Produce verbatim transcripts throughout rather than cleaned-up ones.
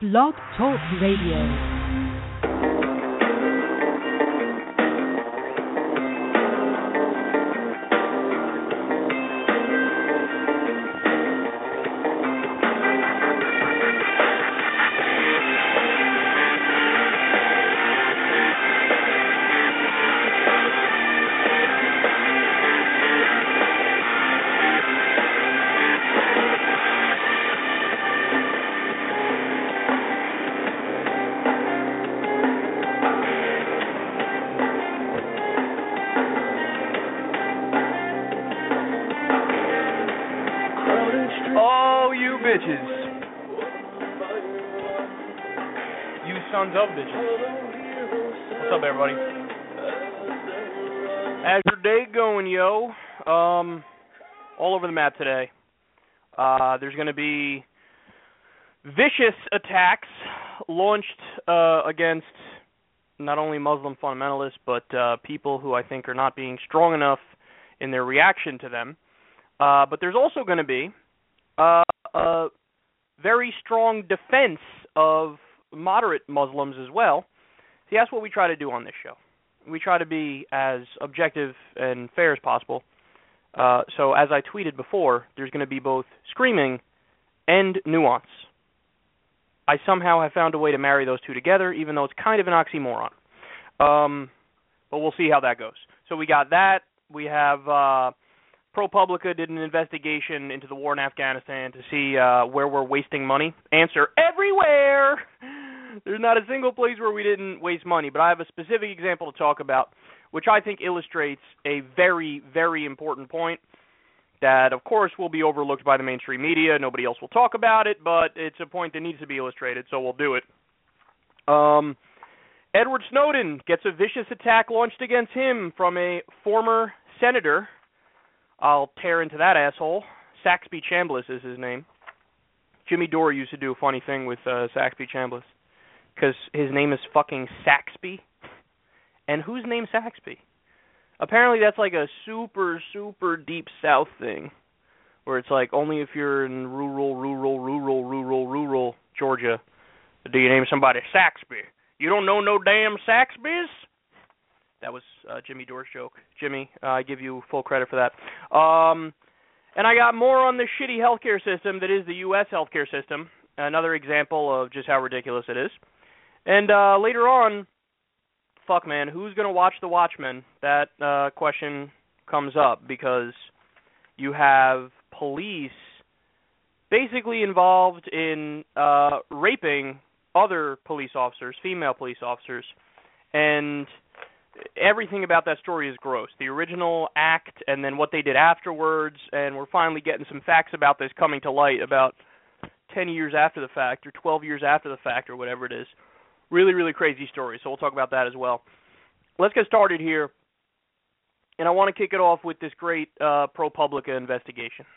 Blog Talk Radio. Of bitches. What's up, everybody? How's your day going, yo? Um, all over the map today. Uh, there's going to be vicious attacks launched uh, against not only Muslim fundamentalists, but uh, people who I think are not being strong enough in their reaction to them. Uh, but there's also going to be uh, a very strong defense of moderate Muslims as well. See, that's what we try to do on this show. We try to be as objective and fair as possible. Uh, so as I tweeted before, there's going to be both screaming and nuance. I somehow have found a way to marry those two together, even though it's kind of an oxymoron. Um, but we'll see how that goes. So we got that. We have uh, ProPublica did an investigation into the war in Afghanistan to see uh, where we're wasting money. Answer, everywhere! There's not a single place where we didn't waste money, but I have a specific example to talk about, which I think illustrates a very, very important point that, of course, will be overlooked by the mainstream media. Nobody else will talk about it, but it's a point that needs to be illustrated, so we'll do it. Um, Edward Snowden gets a vicious attack launched against him from a former senator. I'll tear into that asshole. Saxby Chambliss is his name. Jimmy Dore used to do a funny thing with uh, Saxby Chambliss, because his name is fucking Saxby. And whose name's Saxby? Apparently that's like a super, super deep south thing, where it's like only if you're in rural, rural, rural, rural, rural Georgia do you name somebody Saxby. You don't know no damn Saxbys? That was uh, Jimmy Dore's joke. Jimmy, uh, I give you full credit for that. Um, and I got more on the shitty healthcare system that is the U S healthcare system. Another example of just how ridiculous it is. And uh, later on, fuck man, who's going to watch The Watchmen? That uh, question comes up because you have police basically involved in uh, raping other police officers, female police officers, and everything about that story is gross. The original act and then what they did afterwards, and we're finally getting some facts about this coming to light about ten years after the fact or twelve years after the fact or whatever it is. Really, really crazy story, so we'll talk about that as well. Let's get started here, and I want to kick it off with this great uh, ProPublica investigation.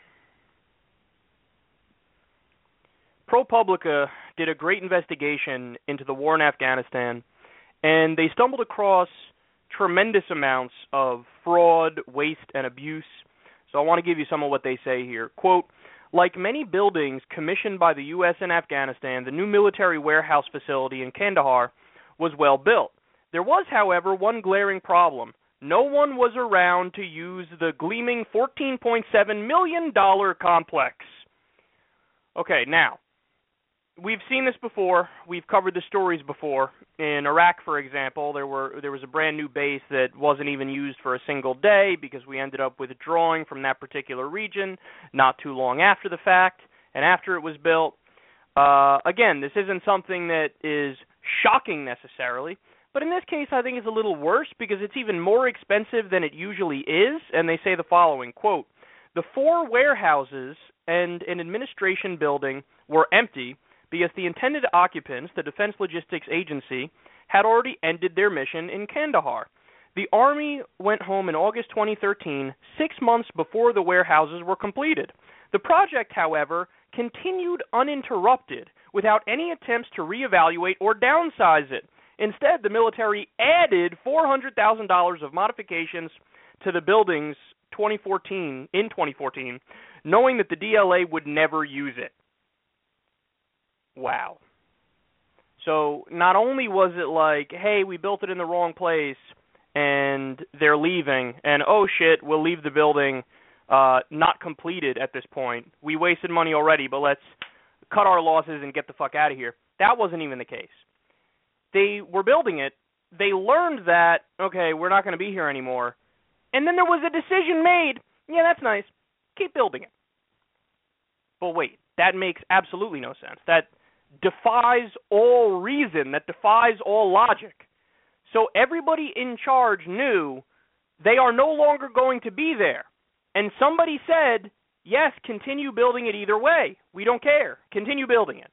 ProPublica did a great investigation into the war in Afghanistan, and they stumbled across tremendous amounts of fraud, waste, and abuse. So I want to give you some of what they say here. Quote, like many buildings commissioned by the U S in Afghanistan, the new military warehouse facility in Kandahar was well built. There was, however, one glaring problem. No one was around to use the gleaming fourteen point seven million dollars complex. Okay, now, we've seen this before. We've covered the stories before. In Iraq, for example, there were there was a brand new base that wasn't even used for a single day because we ended up withdrawing from that particular region not too long after the fact and after it was built. Uh, again, this isn't something that is shocking necessarily, but in this case I think it's a little worse because it's even more expensive than it usually is, and they say the following, quote, the four warehouses and an administration building were empty because the intended occupants, the Defense Logistics Agency, had already ended their mission in Kandahar. The Army went home in August twenty thirteen, six months before the warehouses were completed. The project, however, continued uninterrupted without any attempts to reevaluate or downsize it. Instead, the military added four hundred thousand dollars of modifications to the buildings twenty fourteen in twenty fourteen, knowing that the D L A would never use it. Wow. So not only was it like, hey, we built it in the wrong place and they're leaving, and oh shit, we'll leave the building uh, not completed at this point. We wasted money already, but let's cut our losses and get the fuck out of here. That wasn't even the case. They were building it. They learned that, okay, we're not going to be here anymore. And then there was a decision made. Yeah, that's nice. Keep building it. But wait, that makes absolutely no sense. That defies all reason. That defies all logic. So everybody in charge knew they are no longer going to be there. And somebody said, yes, continue building it either way. We don't care. Continue building it.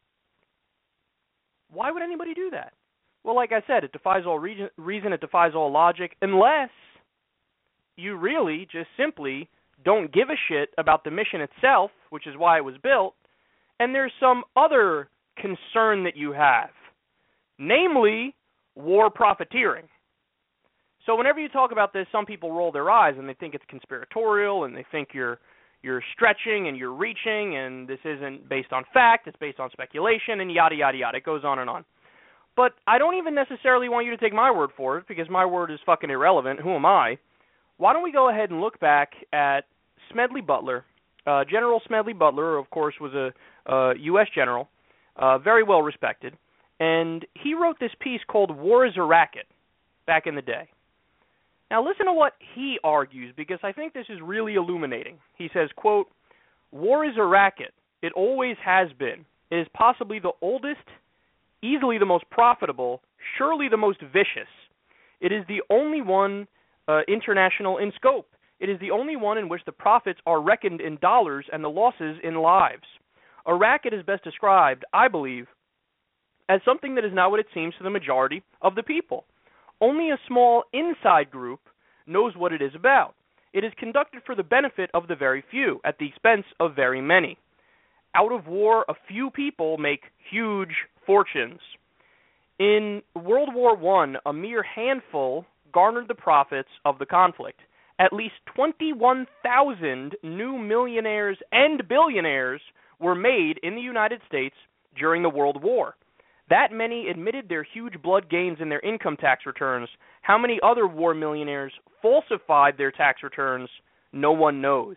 Why would anybody do that? Well, like I said, it defies all reason, reason, it defies all logic, unless you really just simply don't give a shit about the mission itself, which is why it was built, and there's some other concern that you have, namely war profiteering. So whenever you talk about this, some people roll their eyes and they think it's conspiratorial and they think you're you're stretching and you're reaching and this isn't based on fact, it's based on speculation and yada, yada, yada. It goes on and on. But I don't even necessarily want you to take my word for it because my word is fucking irrelevant. Who am I? Why don't we go ahead and look back at Smedley Butler. Uh, General Smedley Butler, of course, was a uh, U S general, uh, very well respected, and he wrote this piece called War is a Racket back in the day. Now listen to what he argues because I think this is really illuminating. He says, quote, war is a racket. It always has been. It is possibly the oldest, easily the most profitable, surely the most vicious. It is the only one uh, international in scope. It is the only one in which the profits are reckoned in dollars and the losses in lives. A racket is best described, I believe, as something that is not what it seems to the majority of the people. Only a small inside group knows what it is about. It is conducted for the benefit of the very few, at the expense of very many. Out of war, a few people make huge fortunes. In World War One, a mere handful garnered the profits of the conflict. At least twenty-one thousand new millionaires and billionaires were made in the United States during the World War. That many admitted their huge blood gains in their income tax returns. How many other war millionaires falsified their tax returns, no one knows.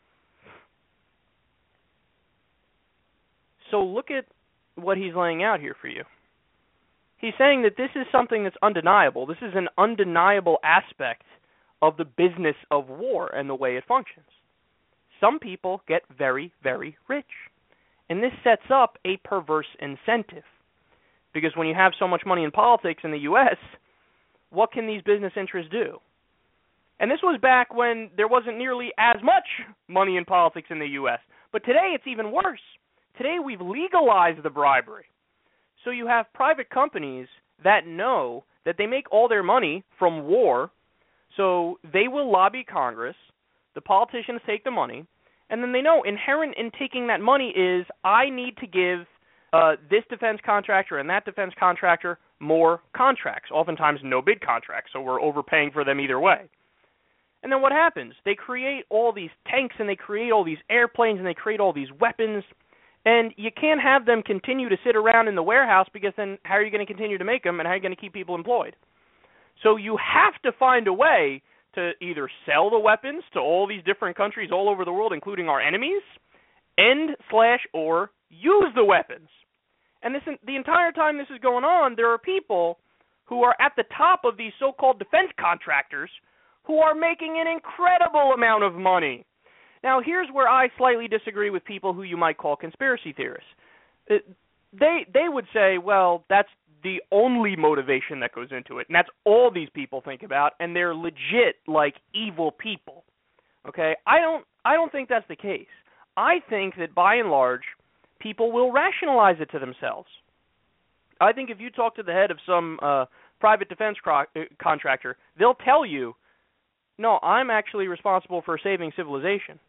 So look at what he's laying out here for you. He's saying that this is something that's undeniable. This is an undeniable aspect of the business of war and the way it functions. Some people get very, very rich. And this sets up a perverse incentive. Because when you have so much money in politics in the U S, what can these business interests do? And this was back when there wasn't nearly as much money in politics in the U S. But today it's even worse. Today we've legalized the bribery. So you have private companies that know that they make all their money from war, so they will lobby Congress, the politicians take the money, and then they know inherent in taking that money is I need to give uh, this defense contractor and that defense contractor more contracts, oftentimes no bid contracts, so we're overpaying for them either way. And then what happens? They create all these tanks and they create all these airplanes and they create all these weapons, and you can't have them continue to sit around in the warehouse because then how are you going to continue to make them and how are you going to keep people employed? So you have to find a way to either sell the weapons to all these different countries all over the world, including our enemies, and slash or use the weapons. And this, the entire time this is going on, there are people who are at the top of these so-called defense contractors who are making an incredible amount of money. Now, here's where I slightly disagree with people who you might call conspiracy theorists. It, they they would say, well, that's the only motivation that goes into it, and that's all these people think about, and they're legit, like, evil people. Okay? I don't I don't think that's the case. I think that, by and large, people will rationalize it to themselves. I think if you talk to the head of some uh, private defense cro- contractor, they'll tell you, no, I'm actually responsible for saving civilization.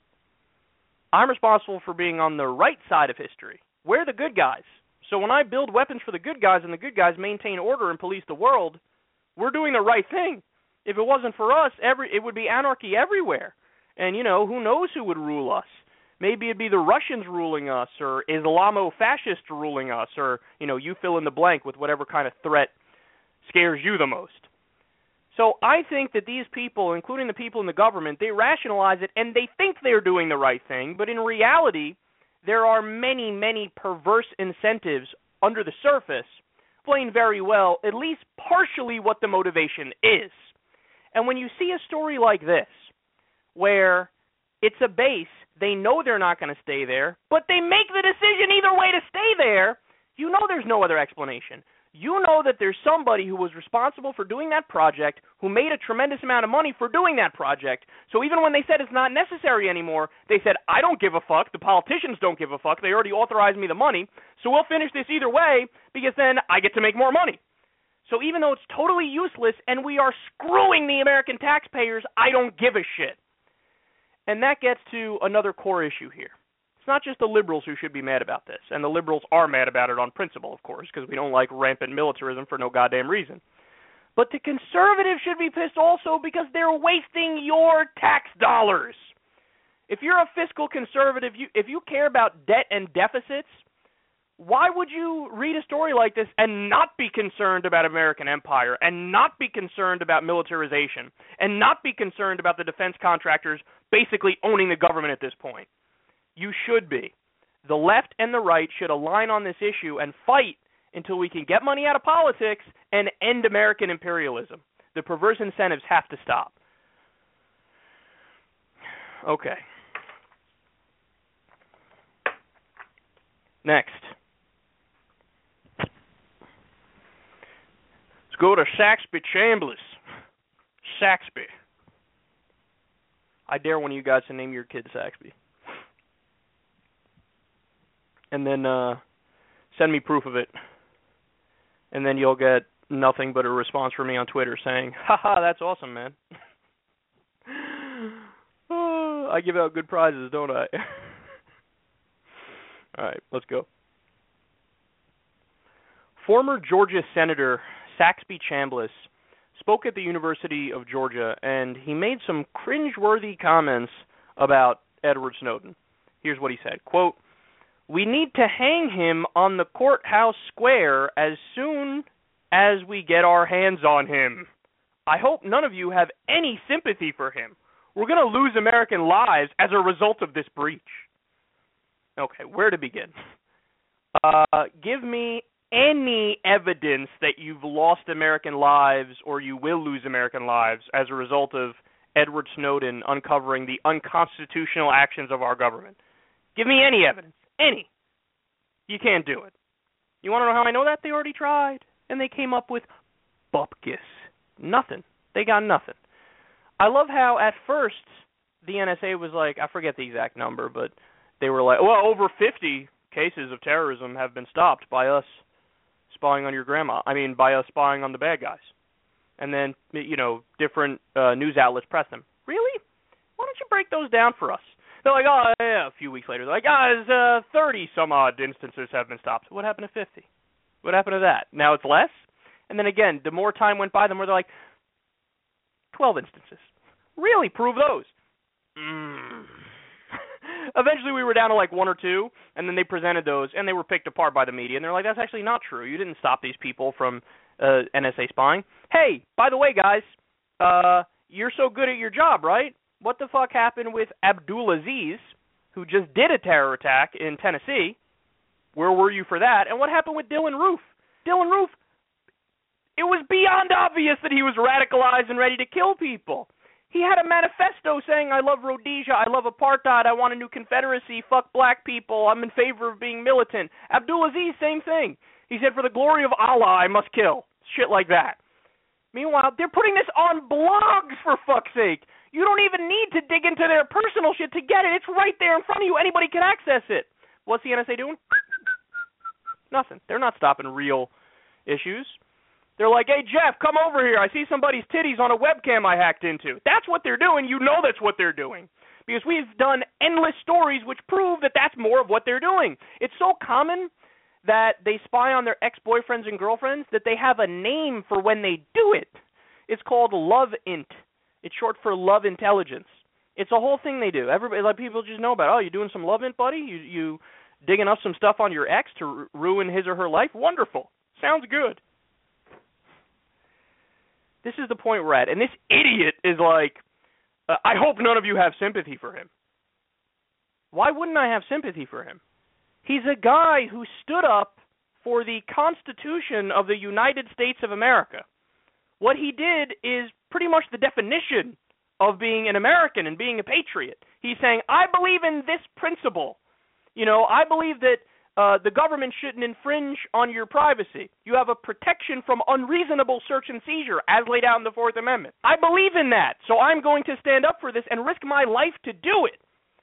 I'm responsible for being on the right side of history. We're the good guys. So when I build weapons for the good guys and the good guys maintain order and police the world, we're doing the right thing. If it wasn't for us, every it would be anarchy everywhere. And, you know, who knows who would rule us? Maybe it'd be the Russians ruling us, or Islamo-fascists ruling us, or, you know, you fill in the blank with whatever kind of threat scares you the most. So I think that these people, including the people in the government, they rationalize it and they think they're doing the right thing, but in reality, there are many, many perverse incentives under the surface, explain very well at least partially what the motivation is. And when you see a story like this, where it's a base, they know they're not going to stay there, but they make the decision either way to stay there, you know there's no other explanation. You know that there's somebody who was responsible for doing that project, who made a tremendous amount of money for doing that project. So even when they said it's not necessary anymore, they said, I don't give a fuck, the politicians don't give a fuck, they already authorized me the money, so we'll finish this either way, because then I get to make more money. So even though it's totally useless and we are screwing the American taxpayers, I don't give a shit. And that gets to another core issue here. It's not just the liberals who should be mad about this, and the liberals are mad about it on principle, of course, because we don't like rampant militarism for no goddamn reason. But the conservatives should be pissed also because they're wasting your tax dollars. If you're a fiscal conservative, you, if you care about debt and deficits, why would you read a story like this and not be concerned about American empire, and not be concerned about militarization, and not be concerned about the defense contractors basically owning the government at this point? You should be. The left and the right should align on this issue and fight until we can get money out of politics and end American imperialism. The perverse incentives have to stop. Okay. Next. Let's go to Saxby Chambliss. Saxby. I dare one of you guys to name your kid Saxby. And then uh, send me proof of it. And then you'll get nothing but a response from me on Twitter saying, haha, that's awesome, man. Oh, I give out good prizes, don't I? All right, let's go. Former Georgia Senator Saxby Chambliss spoke at the University of Georgia, and he made some cringeworthy comments about Edward Snowden. Here's what he said, quote, "We need to hang him on the courthouse square as soon as we get our hands on him. I hope none of you have any sympathy for him. We're going to lose American lives as a result of this breach." Okay, where to begin? Uh, give me any evidence that you've lost American lives or you will lose American lives as a result of Edward Snowden uncovering the unconstitutional actions of our government. Give me any evidence. Any. You can't do it. You want to know how I know that? They already tried, and they came up with bupkis. Nothing. They got nothing. I love how at first the N S A was like, I forget the exact number, but they were like, well, over fifty cases of terrorism have been stopped by us spying on your grandma. I mean, by us spying on the bad guys. And then, you know, different uh, news outlets press them. Really? Why don't you break those down for us? They're like, oh, yeah, a few weeks later. They're like, ah, oh, uh, thirty-some-odd instances have been stopped. What happened to fifty? What happened to that? Now it's less? And then again, the more time went by, the more they're like, twelve instances. Really? Prove those. Mm. Eventually we were down to like one or two, and then they presented those, and they were picked apart by the media, and they're like, that's actually not true. You didn't stop these people from uh, N S A spying. Hey, by the way, guys, uh, you're so good at your job, right? What the fuck happened with Abdulaziz, who just did a terror attack in Tennessee? Where were you for that? And what happened with Dylan Roof? Dylan Roof, it was beyond obvious that he was radicalized and ready to kill people. He had a manifesto saying, I love Rhodesia, I love apartheid, I want a new confederacy, fuck black people, I'm in favor of being militant. Abdulaziz, same thing. He said, for the glory of Allah, I must kill. Shit like that. Meanwhile, they're putting this on blogs, for fuck's sake. You don't even need to dig into their personal shit to get it. It's right there in front of you. Anybody can access it. What's the N S A doing? Nothing. They're not stopping real issues. They're like, hey, Jeff, come over here. I see somebody's titties on a webcam I hacked into. That's what they're doing. You know that's what they're doing. Because we've done endless stories which prove that that's more of what they're doing. It's so common that they spy on their ex-boyfriends and girlfriends that they have a name for when they do it. It's called LoveInt. It's short for love intelligence. It's a whole thing they do. Everybody, like people just know about. Oh, you doing some loving, buddy? You you digging up some stuff on your ex to r- ruin his or her life? Wonderful. Sounds good. This is the point we're at, and this idiot is like, uh, I hope none of you have sympathy for him. Why wouldn't I have sympathy for him? He's a guy who stood up for the Constitution of the United States of America. What he did is pretty much the definition of being an American and being a patriot. He's saying, I believe in this principle. You know, I believe that uh, the government shouldn't infringe on your privacy. You have a protection from unreasonable search and seizure as laid out in the Fourth Amendment. I believe in that, so I'm going to stand up for this and risk my life to do it.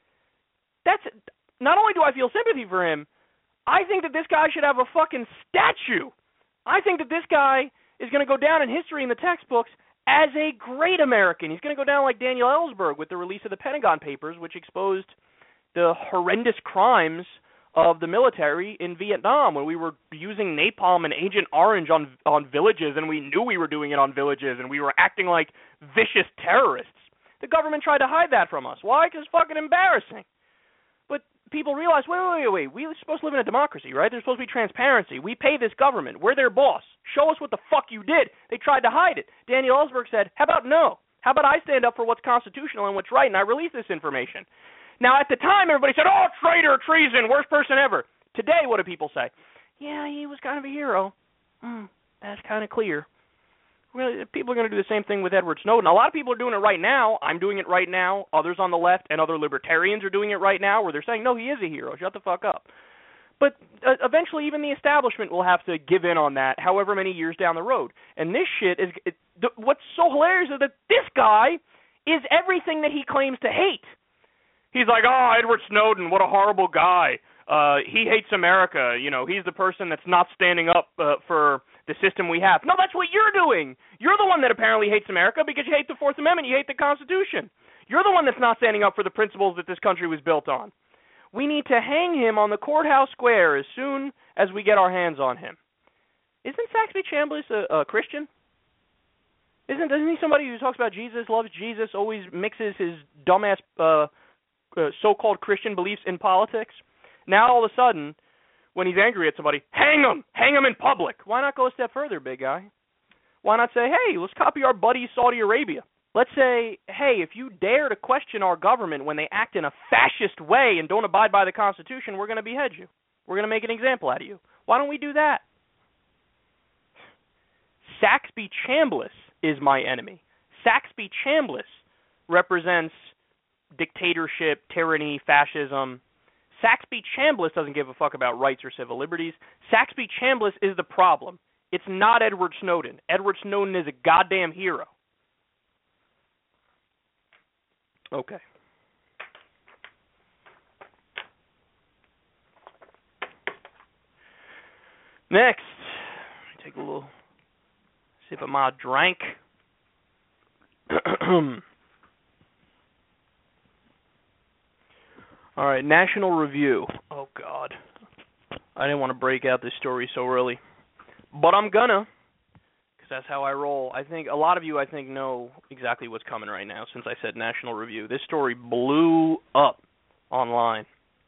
That's not only do I feel sympathy for him, I think that this guy should have a fucking statue. I think that this guy is going to go down in history in the textbooks as a great American. He's going to go down like Daniel Ellsberg with the release of the Pentagon Papers, which exposed the horrendous crimes of the military in Vietnam when we were using napalm and Agent Orange on on villages, and we knew we were doing it on villages, and we were acting like vicious terrorists. The government tried to hide that from us. Why? Because it's fucking embarrassing. But people realize, wait, wait, wait, wait, we're supposed to live in a democracy, right? There's supposed to be transparency. We pay this government. We're their boss. Show us what the fuck you did. They tried to hide it. Daniel Ellsberg said, how about no? How about I stand up for what's constitutional and what's right, and I release this information? Now, at the time, everybody said, oh, traitor, treason, worst person ever. Today, what do people say? Yeah, he was kind of a hero. Mm, that's kind of clear. Well, people are going to do the same thing with Edward Snowden. A lot of people are doing it right now. I'm doing it right now. Others on the left and other libertarians are doing it right now where they're saying, no, he is a hero. Shut the fuck up. But uh, eventually even the establishment will have to give in on that however many years down the road. And this shit is it, the, what's so hilarious is that this guy is everything that he claims to hate. He's like, oh, Edward Snowden, what a horrible guy. Uh, he hates America. You know, he's the person that's not standing up uh, for the system we have. No, that's what you're doing. You're the one that apparently hates America because you hate the Fourth Amendment. You hate the Constitution. You're the one that's not standing up for the principles that this country was built on. We need to hang him on the courthouse square as soon as we get our hands on him. Isn't Saxby Chambliss a, a Christian? Isn't, isn't he somebody who talks about Jesus, loves Jesus, always mixes his dumbass uh, uh, so-called Christian beliefs in politics? Now, all of a sudden, when he's angry at somebody, hang him! Hang him in public! Why not go a step further, big guy? Why not say, hey, let's copy our buddy Saudi Arabia? Let's say, hey, if you dare to question our government when they act in a fascist way and don't abide by the Constitution, we're going to behead you. We're going to make an example out of you. Why don't we do that? Saxby Chambliss is my enemy. Saxby Chambliss represents dictatorship, tyranny, fascism. Saxby Chambliss doesn't give a fuck about rights or civil liberties. Saxby Chambliss is the problem. It's not Edward Snowden. Edward Snowden is a goddamn hero. Okay. Next, take a little sip of my drink. All right, National Review. Oh, God. I didn't want to break out this story so early. But I'm gonna, because that's how I roll. I think a lot of you, I think, know exactly what's coming right now since I said National Review. This story blew up online.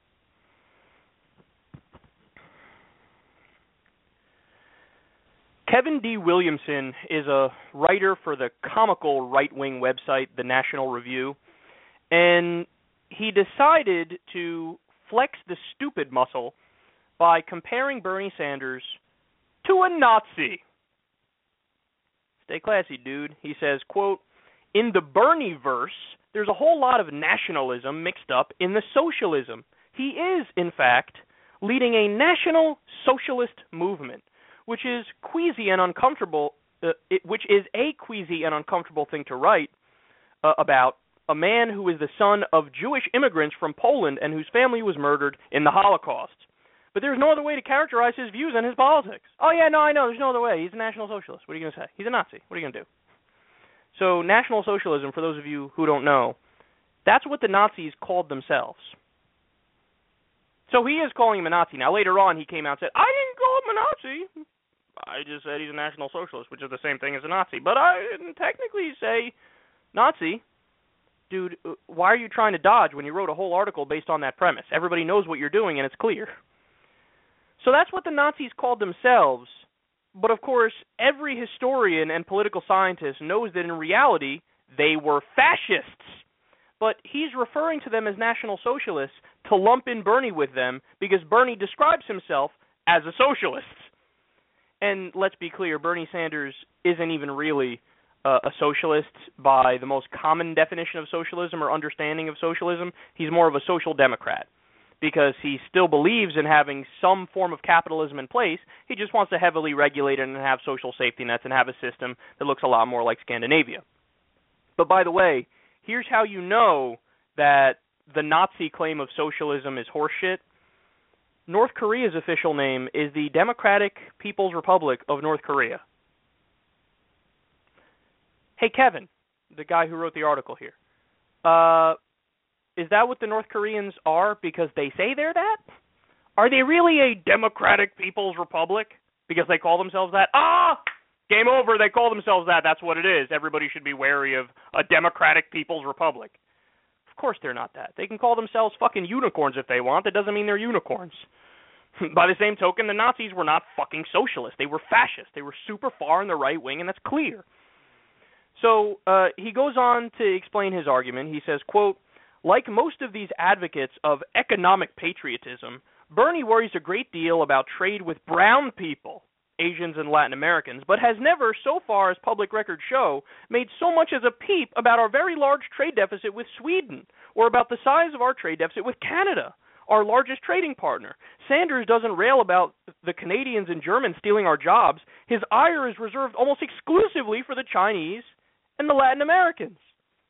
Kevin D. Williamson is a writer for the comical right-wing website, The National Review, and he decided to flex the stupid muscle by comparing Bernie Sanders to a Nazi. Stay classy, dude. He says, quote, in the Bernie-verse, there's a whole lot of nationalism mixed up in the socialism. He is, in fact, leading a national socialist movement, which is queasy and uncomfortable, uh, it, which is a queasy and uncomfortable thing to write uh, about, a man who is the son of Jewish immigrants from Poland and whose family was murdered in the Holocaust. But there's no other way to characterize his views and his politics. Oh, yeah, no, I know, there's no other way. He's a National Socialist. What are you going to say? He's a Nazi. What are you going to do? So National Socialism, for those of you who don't know, that's what the Nazis called themselves. So he is calling him a Nazi. Now, later on, he came out and said, I didn't call him a Nazi. I just said he's a National Socialist, which is the same thing as a Nazi. But I didn't technically say Nazi. dude, why are you trying to dodge when you wrote a whole article based on that premise? Everybody knows what you're doing and it's clear. So that's what the Nazis called themselves. But of course, every historian and political scientist knows that in reality, they were fascists. But he's referring to them as National Socialists to lump in Bernie with them because Bernie describes himself as a socialist. And let's be clear, Bernie Sanders isn't even really uh, a socialist by the most common definition of socialism or understanding of socialism. He's more of a social democrat because he still believes in having some form of capitalism in place. He just wants to heavily regulate it and have social safety nets and have a system that looks a lot more like Scandinavia. But by the way, here's how you know that the Nazi claim of socialism is horseshit. North Korea's official name is the Democratic People's Republic of North Korea. Hey, Kevin, the guy who wrote the article here, uh, is that what the North Koreans are because they say they're that? Are they really a Democratic People's Republic because they call themselves that? Ah! Game over, they call themselves that. That's what it is. Everybody should be wary of a Democratic People's Republic. Of course they're not that. They can call themselves fucking unicorns if they want. That doesn't mean they're unicorns. By the same token, the Nazis were not fucking socialists. They were fascists. They were super far in the right wing, and that's clear. So uh, he goes on to explain his argument. He says, quote, like most of these advocates of economic patriotism, Bernie worries a great deal about trade with brown people, Asians and Latin Americans, but has never, so far as public records show, made so much as a peep about our very large trade deficit with Sweden, or about the size of our trade deficit with Canada, our largest trading partner. Sanders doesn't rail about the Canadians and Germans stealing our jobs. His ire is reserved almost exclusively for the Chinese and the Latin Americans.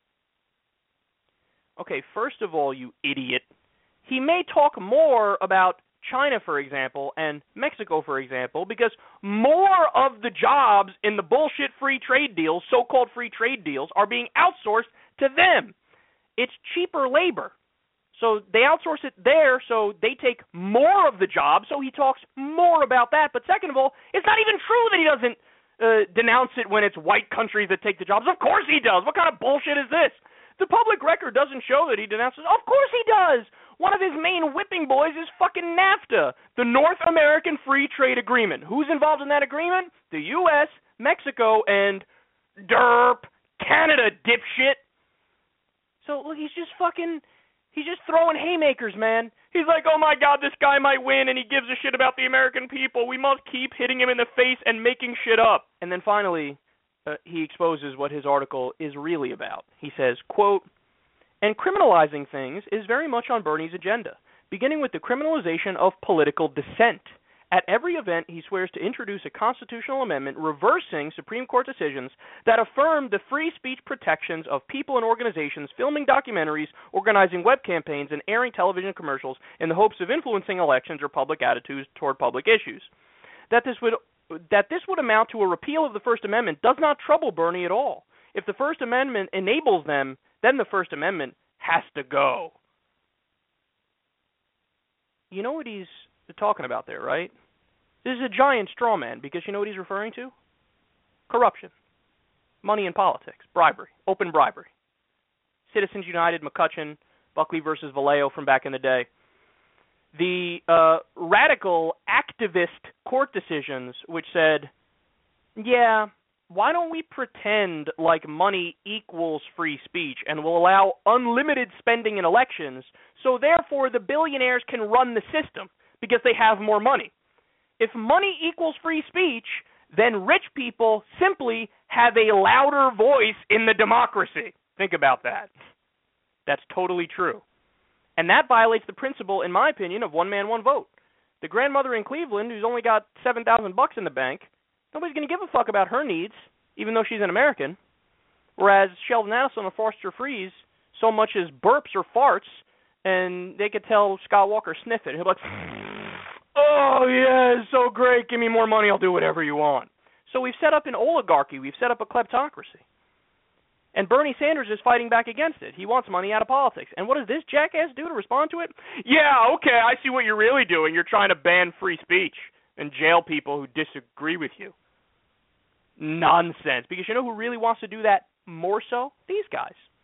Okay, first of all, you idiot, he may talk more about China, for example, and Mexico, for example, because more of the jobs in the bullshit free trade deals, so-called free trade deals, are being outsourced to them. It's cheaper labor. So they outsource it there, so they take more of the job, so he talks more about that. But second of all, it's not even true that he doesn't uh, denounce it when it's white countries that take the jobs. Of course he does. What kind of bullshit is this? The public record doesn't show that he denounces. Of course he does. One of his main whipping boys is fucking NAFTA, the North American Free Trade Agreement. Who's involved in that agreement? The U S, Mexico, and derp, Canada, dipshit. So, look, he's just fucking, he's just throwing haymakers, man. He's like, oh my God, this guy might win, and he gives a shit about the American people. We must keep hitting him in the face and making shit up. And then finally, uh, he exposes what his article is really about. He says, quote, and criminalizing things is very much on Bernie's agenda, beginning with the criminalization of political dissent. At every event, he swears to introduce a constitutional amendment reversing Supreme Court decisions that affirm the free speech protections of people and organizations filming documentaries, organizing web campaigns, and airing television commercials in the hopes of influencing elections or public attitudes toward public issues. That this would that this would amount to a repeal of the First Amendment does not trouble Bernie at all. If the First Amendment enables them, then the First Amendment has to go. You know what he's talking about there, right? This is a giant straw man because you know what he's referring to? Corruption. Money in politics. Bribery. Open bribery. Citizens United, McCutcheon, Buckley versus Vallejo from back in the day. The uh, radical activist court decisions which said, yeah, why don't we pretend like money equals free speech and will allow unlimited spending in elections, so therefore the billionaires can run the system because they have more money. If money equals free speech, then rich people simply have a louder voice in the democracy. Think about that. That's totally true. And that violates the principle, in my opinion, of one man, one vote. The grandmother in Cleveland who's only got seven thousand bucks in the bank, nobody's going to give a fuck about her needs, even though she's an American. Whereas Sheldon Adelson or Foster Freeze so much as burps or farts, and they could tell Scott Walker sniff it. He'll be like, oh, yeah, it's so great. Give me more money. I'll do whatever you want. So we've set up an oligarchy. We've set up a kleptocracy. And Bernie Sanders is fighting back against it. He wants money out of politics. And what does this jackass do to respond to it? Yeah, okay, I see what you're really doing. You're trying to ban free speech and jail people who disagree with you. Nonsense. Because you know who really wants to do that more so? These guys.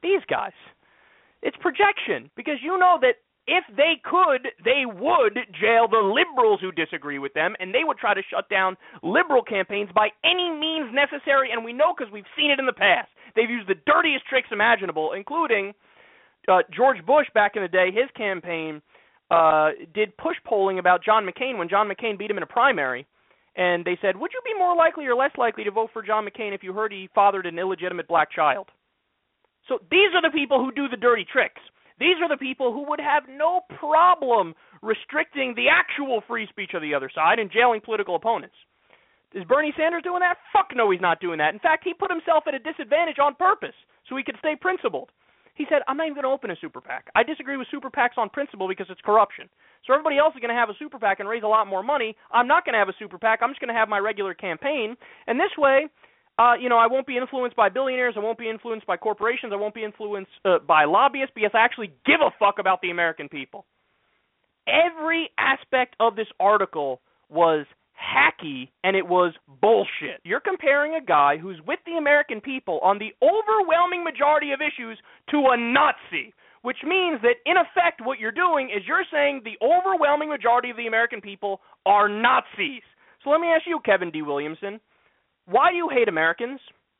these guys. It's projection, because you know that if they could, they would jail the liberals who disagree with them, and they would try to shut down liberal campaigns by any means necessary, and we know because we've seen it in the past. They've used the dirtiest tricks imaginable, including uh, George Bush back in the day. His campaign uh, did push polling about John McCain when John McCain beat him in a primary, and they said, would you be more likely or less likely to vote for John McCain if you heard he fathered an illegitimate black child? So these are the people who do the dirty tricks. These are the people who would have no problem restricting the actual free speech of the other side and jailing political opponents. Is Bernie Sanders doing that? Fuck no, he's not doing that. In fact, he put himself at a disadvantage on purpose so he could stay principled. He said, I'm not even going to open a super PAC. I disagree with super PACs on principle because it's corruption. So everybody else is going to have a super PAC and raise a lot more money. I'm not going to have a super PAC. I'm just going to have my regular campaign. And this way, Uh, you know, I won't be influenced by billionaires. I won't be influenced by corporations. I won't be influenced uh, by lobbyists because I actually give a fuck about the American people. Every aspect of this article was hacky, and it was bullshit. You're comparing a guy who's with the American people on the overwhelming majority of issues to a Nazi, which means that, in effect, what you're doing is you're saying the overwhelming majority of the American people are Nazis. So let me ask you, Kevin D. Williamson, why do you hate Americans?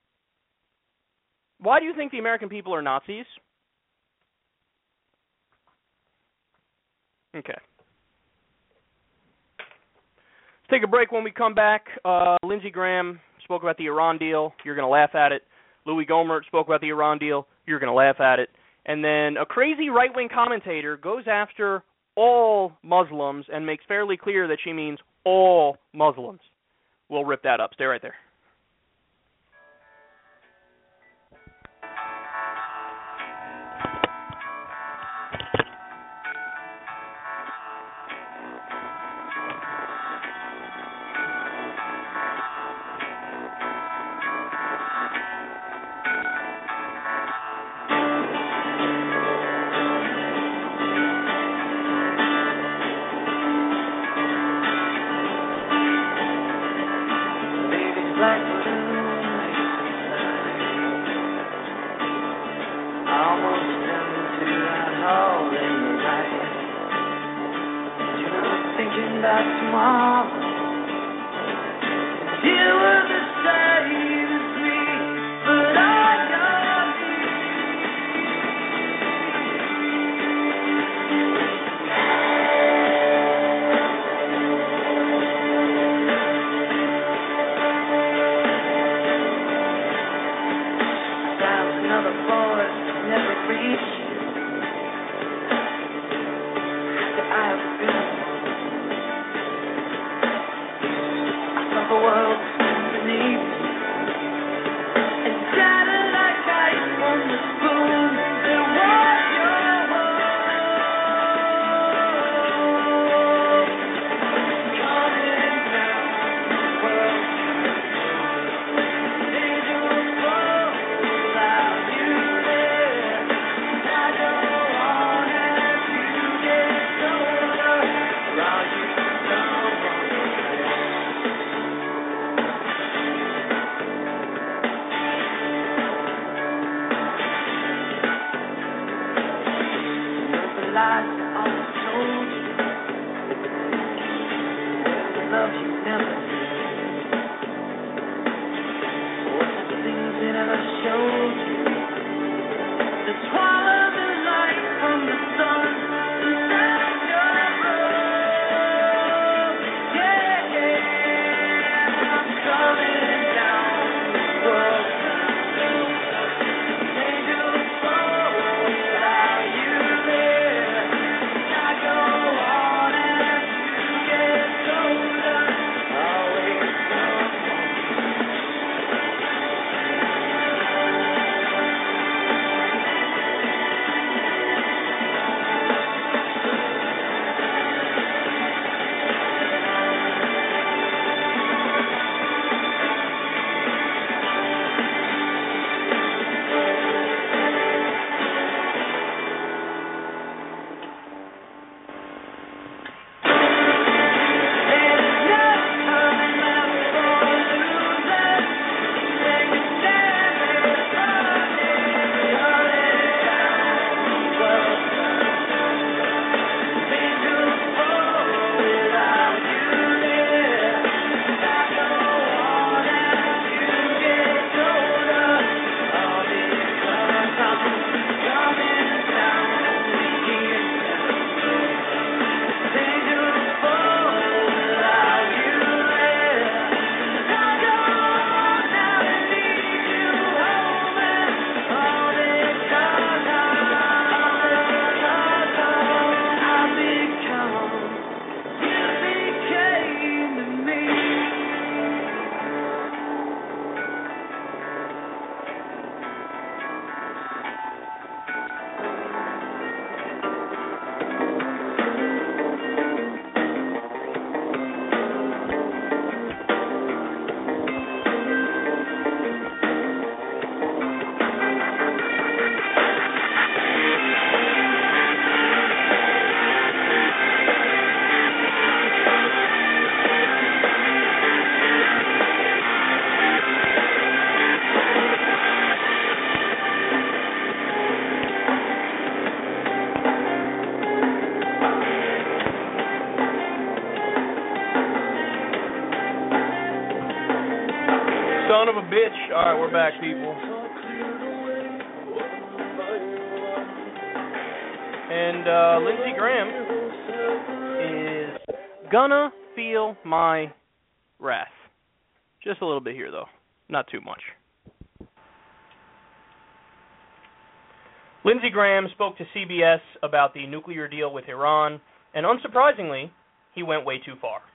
Why do you think the American people are Nazis? Okay. Let's take a break. When we come back, uh, Lindsey Graham spoke about the Iran deal. You're going to laugh at it. Louis Gohmert spoke about the Iran deal. You're going to laugh at it. And then a crazy right-wing commentator goes after all Muslims and makes fairly clear that she means all Muslims. We'll rip that up. Stay right there. Son of a bitch. All right, we're back, people. And uh, Lindsey Graham is gonna feel my wrath. Just a little bit here, though. Not too much. Lindsey Graham spoke to C B S about the nuclear deal with Iran, and unsurprisingly, he went way too far.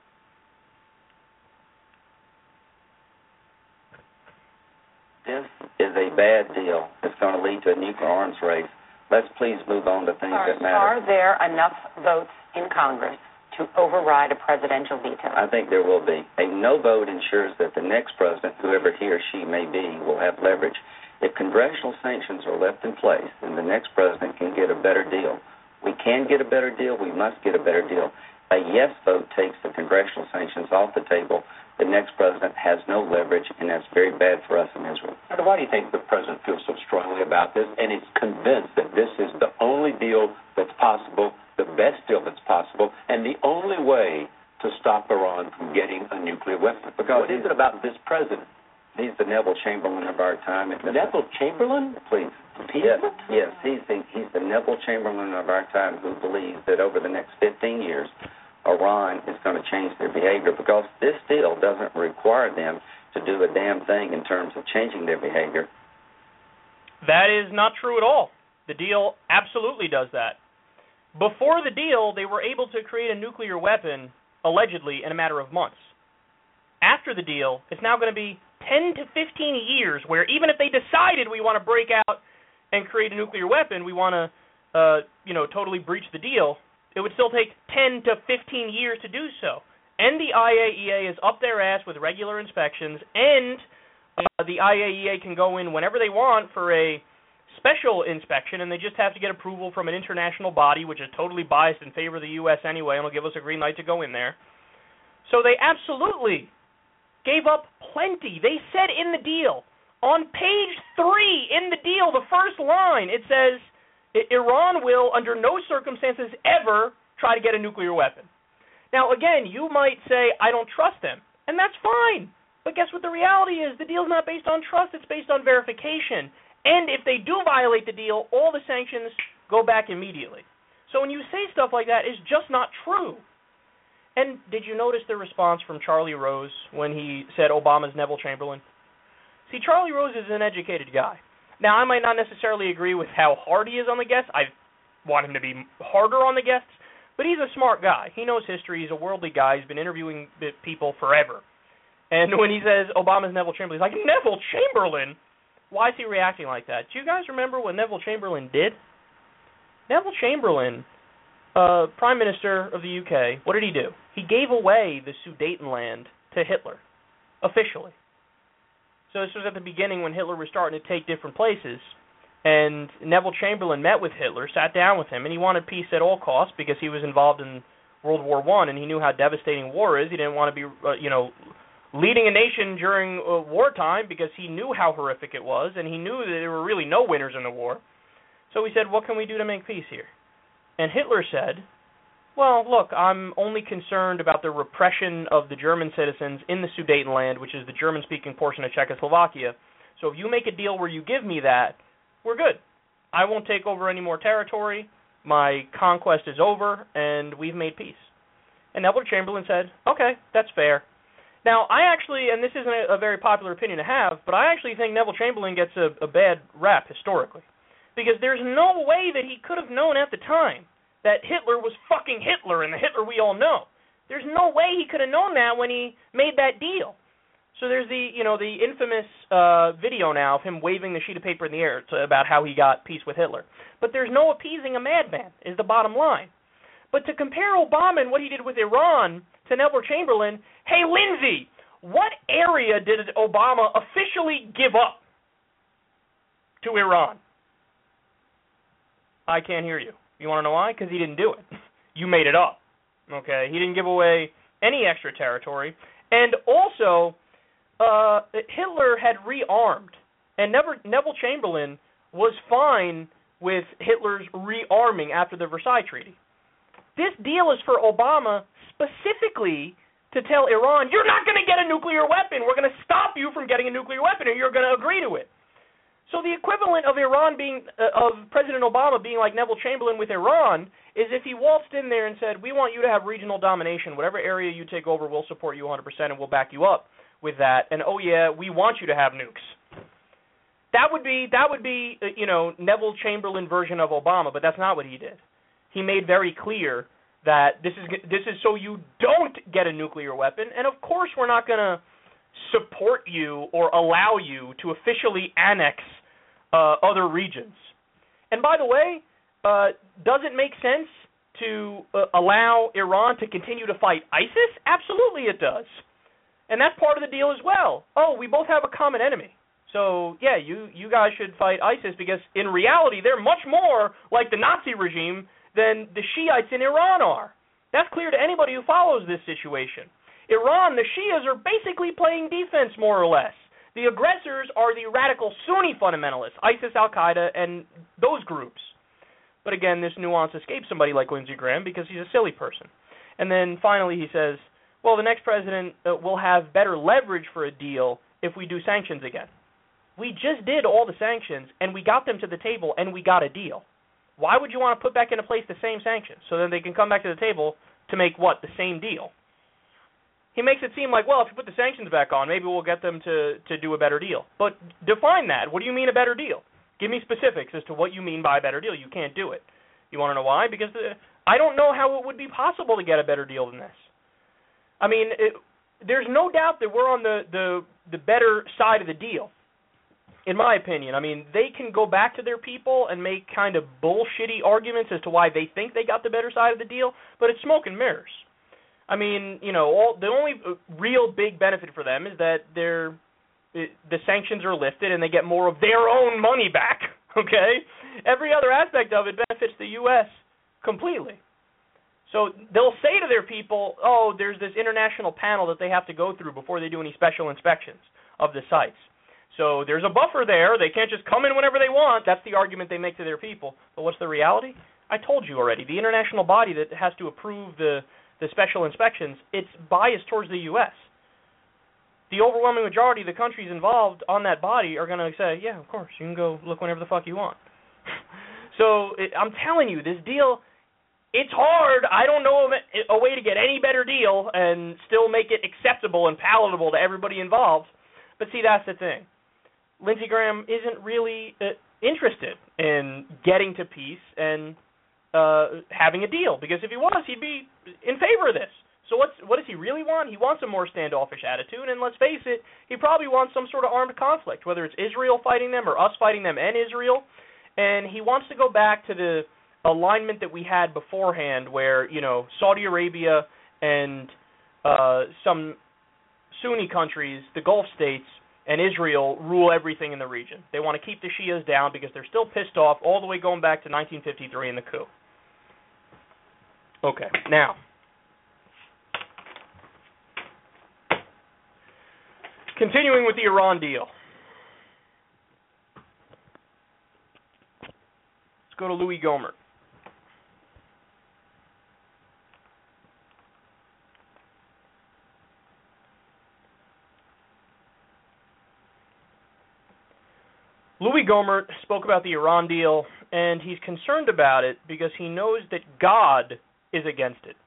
This is a bad deal. It's going to lead to a nuclear arms race. Let's please move on to things are, that matter. Are there enough votes in Congress to override a presidential veto? I think there will be. A no vote ensures that the next president, whoever he or she may be, will have leverage. If congressional sanctions are left in place, then the next president can get a better deal. We can get a better deal. We must get a better deal. A yes vote takes the congressional sanctions off the table. The next president has no leverage, and that's very bad for us in Israel. Now, why do you think the president feels so strongly about this and is convinced that this is the only deal that's possible, the best deal that's possible, and the only way to stop Iran from getting a nuclear weapon? Because what is it about this president? He's the Neville Chamberlain of our time. Neville Chamberlain? Please. Yes, yes, he's the, he's the Neville Chamberlain of our time who believes that over the next fifteen years, Iran is going to change their behavior because this deal doesn't require them to do a damn thing in terms of changing their behavior. That is not true at all. The deal absolutely does that. Before the deal, they were able to create a nuclear weapon, allegedly, in a matter of months. After the deal, it's now going to be ten to fifteen years where even if they decided we want to break out and create a nuclear weapon, we want to, uh, you know, totally breach the deal, it would still take ten to fifteen years to do so. And the I A E A is up their ass with regular inspections, and uh, the I A E A can go in whenever they want for a special inspection, and they just have to get approval from an international body, which is totally biased in favor of the U S anyway, and will give us a green light to go in there. So they absolutely gave up plenty. They said in the deal, on page three in the deal, the first line, it says, Iran will, under no circumstances ever, try to get a nuclear weapon. Now, again, you might say, I don't trust them, and that's fine. But guess what the reality is? The deal's not based on trust. It's based on verification. And if they do violate the deal, all the sanctions go back immediately. So when you say stuff like that, it's just not true. And did you notice the response from Charlie Rose when he said Obama's Neville Chamberlain? See, Charlie Rose is an educated guy. Now, I might not necessarily agree with how hard he is on the guests. I want him to be harder on the guests. But he's a smart guy. He knows history. He's a worldly guy. He's been interviewing people forever. And when he says Obama's Neville Chamberlain, he's like, Neville Chamberlain? Why is he reacting like that? Do you guys remember what Neville Chamberlain did? Neville Chamberlain, uh, Prime Minister of the U K, what did he do? He gave away the Sudetenland to Hitler, officially. So this was at the beginning when Hitler was starting to take different places. And Neville Chamberlain met with Hitler, sat down with him, and he wanted peace at all costs because he was involved in World War One, and he knew how devastating war is. He didn't want to be, uh, you know, leading a nation during uh, wartime because he knew how horrific it was, and he knew that there were really no winners in the war. So he said, what can we do to make peace here? And Hitler said, well, look, I'm only concerned about the repression of the German citizens in the Sudetenland, which is the German-speaking portion of Czechoslovakia. So if you make a deal where you give me that, we're good. I won't take over any more territory. My conquest is over, and we've made peace. And Neville Chamberlain said, okay, that's fair. Now, I actually, and this isn't a, a very popular opinion to have, but I actually think Neville Chamberlain gets a, a bad rap historically. Because there's no way that he could have known at the time that Hitler was fucking Hitler and the Hitler we all know. There's no way he could have known that when he made that deal. So there's the, you know, the infamous uh, video now of him waving the sheet of paper in the air to, about how he got peace with Hitler. But there's no appeasing a madman, is the bottom line. But to compare Obama and what he did with Iran to Neville Chamberlain, hey, Lindsey, what area did Obama officially give up to Iran? I can't hear you. You want to know why? Because he didn't do it. You made it up. Okay? He didn't give away any extra territory. And also, uh, Hitler had rearmed. And Neville, Neville Chamberlain was fine with Hitler's rearming after the Versailles Treaty. This deal is for Obama specifically to tell Iran, you're not going to get a nuclear weapon. We're going to stop you from getting a nuclear weapon, or you're going to agree to it. So the equivalent of Iran being, uh, of President Obama being like Neville Chamberlain with Iran is if he waltzed in there and said, we want you to have regional domination. Whatever area you take over, we'll support you one hundred percent and we'll back you up with that. And, oh, yeah, we want you to have nukes. That would be, that would be, uh, you know, Neville Chamberlain version of Obama, but that's not what he did. He made very clear that this is this is so you don't get a nuclear weapon, and of course we're not going to support you or allow you to officially annex uh, other regions. And by the way, uh, does it make sense to uh, allow Iran to continue to fight ISIS? Absolutely it does. And that's part of the deal as well. Oh, we both have a common enemy. So, yeah, you, you guys should fight ISIS because in reality they're much more like the Nazi regime than the Shiites in Iran are. That's clear to anybody who follows this situation. Iran, the Shias are basically playing defense more or less. The aggressors are the radical Sunni fundamentalists, ISIS, Al-Qaeda, and those groups. But again, this nuance escapes somebody like Lindsey Graham because he's a silly person. And then finally he says, well, the next president uh, will have better leverage for a deal if we do sanctions again. We just did all the sanctions, and we got them to the table, and we got a deal. Why would you want to put back into place the same sanctions so then they can come back to the table to make what? The same deal. He makes it seem like, well, if you put the sanctions back on, maybe we'll get them to, to do a better deal. But define that. What do you mean a better deal? Give me specifics as to what you mean by a better deal. You can't do it. You want to know why? Because the, I don't know how it would be possible to get a better deal than this. I mean, it, there's no doubt that we're on the, the, the better side of the deal. In my opinion, I mean, they can go back to their people and make kind of bullshitty arguments as to why they think they got the better side of the deal, but it's smoke and mirrors. I mean, you know, all, the only real big benefit for them is that they're, it, the sanctions are lifted and they get more of their own money back, okay? Every other aspect of it benefits the U S completely. So they'll say to their people, oh, there's this international panel that they have to go through before they do any special inspections of the sites. So there's a buffer there. They can't just come in whenever they want. That's the argument they make to their people. But what's the reality? I told you already. The international body that has to approve the, the special inspections, it's biased towards the U S. The overwhelming majority of the countries involved on that body are going to say, yeah, of course, you can go look whenever the fuck you want. So it, I'm telling you, this deal, it's hard. I don't know a way to get any better deal and still make it acceptable and palatable to everybody involved. But see, that's the thing. Lindsey Graham isn't really uh, interested in getting to peace and uh, having a deal, because if he was, he'd be in favor of this. So what's, what does he really want? He wants a more standoffish attitude, and let's face it, he probably wants some sort of armed conflict, whether it's Israel fighting them or us fighting them and Israel, and he wants to go back to the alignment that we had beforehand where, you know, Saudi Arabia and uh, some Sunni countries, the Gulf states, and Israel rule everything in the region. They want to keep the Shias down because they're still pissed off all the way going back to nineteen fifty-three and the coup. Okay, now, continuing with the Iran deal. Let's go to Louis Gohmert. Louis Gohmert spoke about the Iran deal, and he's concerned about it because he knows that God is against it.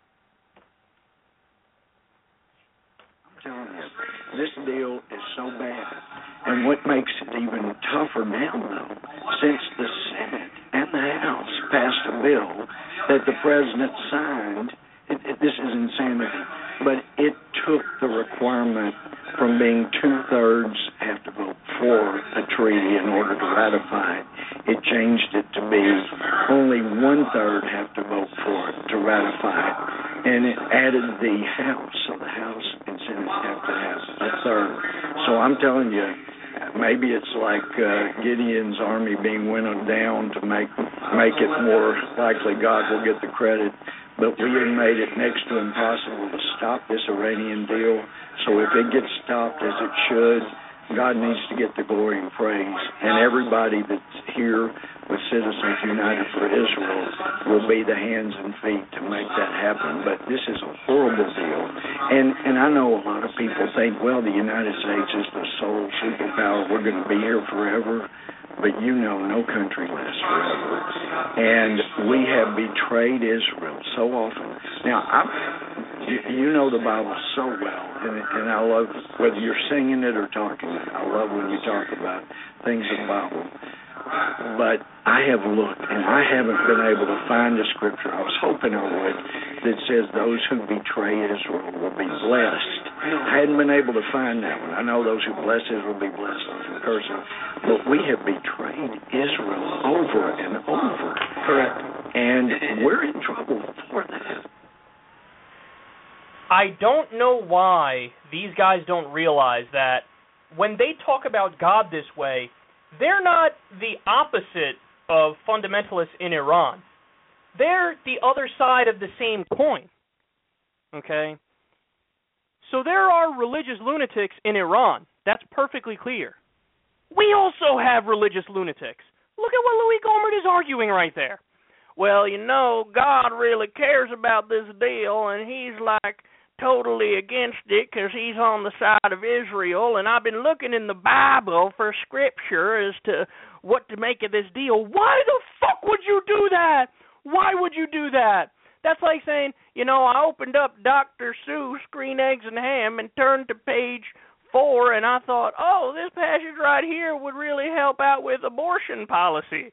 I'm telling you, this deal is so bad. And what makes it even tougher now, though, since the Senate and the House passed a bill that the president signed, it, it, this is insanity, but it took the requirement from being two-thirds have to vote for a treaty in order to ratify it. It changed it to be only one-third have to vote for it to ratify it. And it added the House, so the House and Senate have to have a third. So I'm telling you, maybe it's like uh, Gideon's army being winnowed down to make make it more likely God will get the credit. But we have made it next to impossible to stop this Iranian deal. So if it gets stopped as it should, God needs to get the glory and praise, and everybody that's here with Citizens United for Israel will be the hands and feet to make that happen. But this is a horrible deal, and and I know a lot of people think, well, the United States is the sole superpower. We're going to be here forever. But you know, no country lasts forever. And we have betrayed Israel so often. Now, I'm, you, you know the Bible so well, and, and I love, whether you're singing it or talking it, I love when you talk about things in the Bible. But I have looked, and I haven't been able to find a scripture, I was hoping I would, that says those who betray Israel will be blessed. I hadn't been able to find that one. I know those who bless Israel will be blessed, those who curse him. But we have betrayed Israel over and over. Correct. And we're in trouble for that. I don't know why these guys don't realize that when they talk about God this way, they're not the opposite of fundamentalists in Iran. They're the other side of the same coin. Okay? So there are religious lunatics in Iran. That's perfectly clear. We also have religious lunatics. Look at what Louis Gohmert is arguing right there. Well, you know, God really cares about this deal, and he's like totally against it because he's on the side of Israel, and I've been looking in the Bible for scripture as to what to make of this deal. Why the fuck would you do that? Why would you do that? That's like saying, you know, I opened up Doctor Seuss, Green Eggs and Ham, and turned to page four, and I thought, oh, this passage right here would really help out with abortion policy.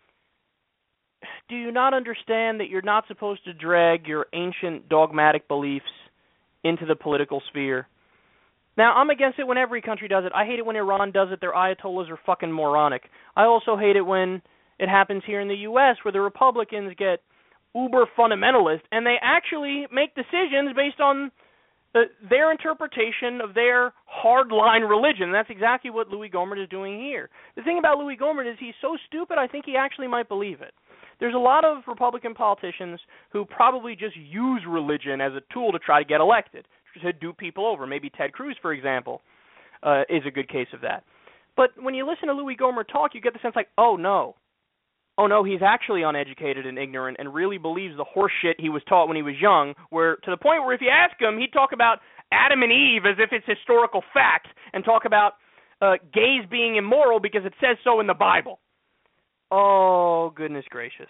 Do you not understand that you're not supposed to drag your ancient dogmatic beliefs into the political sphere? Now, I'm against it when every country does it. I hate it when Iran does it. Their ayatollahs are fucking moronic. I also hate it when it happens here in the U S where the Republicans get uber fundamentalist and they actually make decisions based on the, their interpretation of their hardline religion. That's exactly what Louis Gohmert is doing here. The thing about Louis Gohmert is he's so stupid, I think he actually might believe it. There's a lot of Republican politicians who probably just use religion as a tool to try to get elected, to do people over. Maybe Ted Cruz, for example, uh, is a good case of that. But when you listen to Louis Gohmert talk, you get the sense like, oh, no. Oh, no, he's actually uneducated and ignorant and really believes the horse shit he was taught when he was young, where to the point where if you ask him, he'd talk about Adam and Eve as if it's historical fact and talk about uh, gays being immoral because it says so in the Bible. Oh, goodness gracious.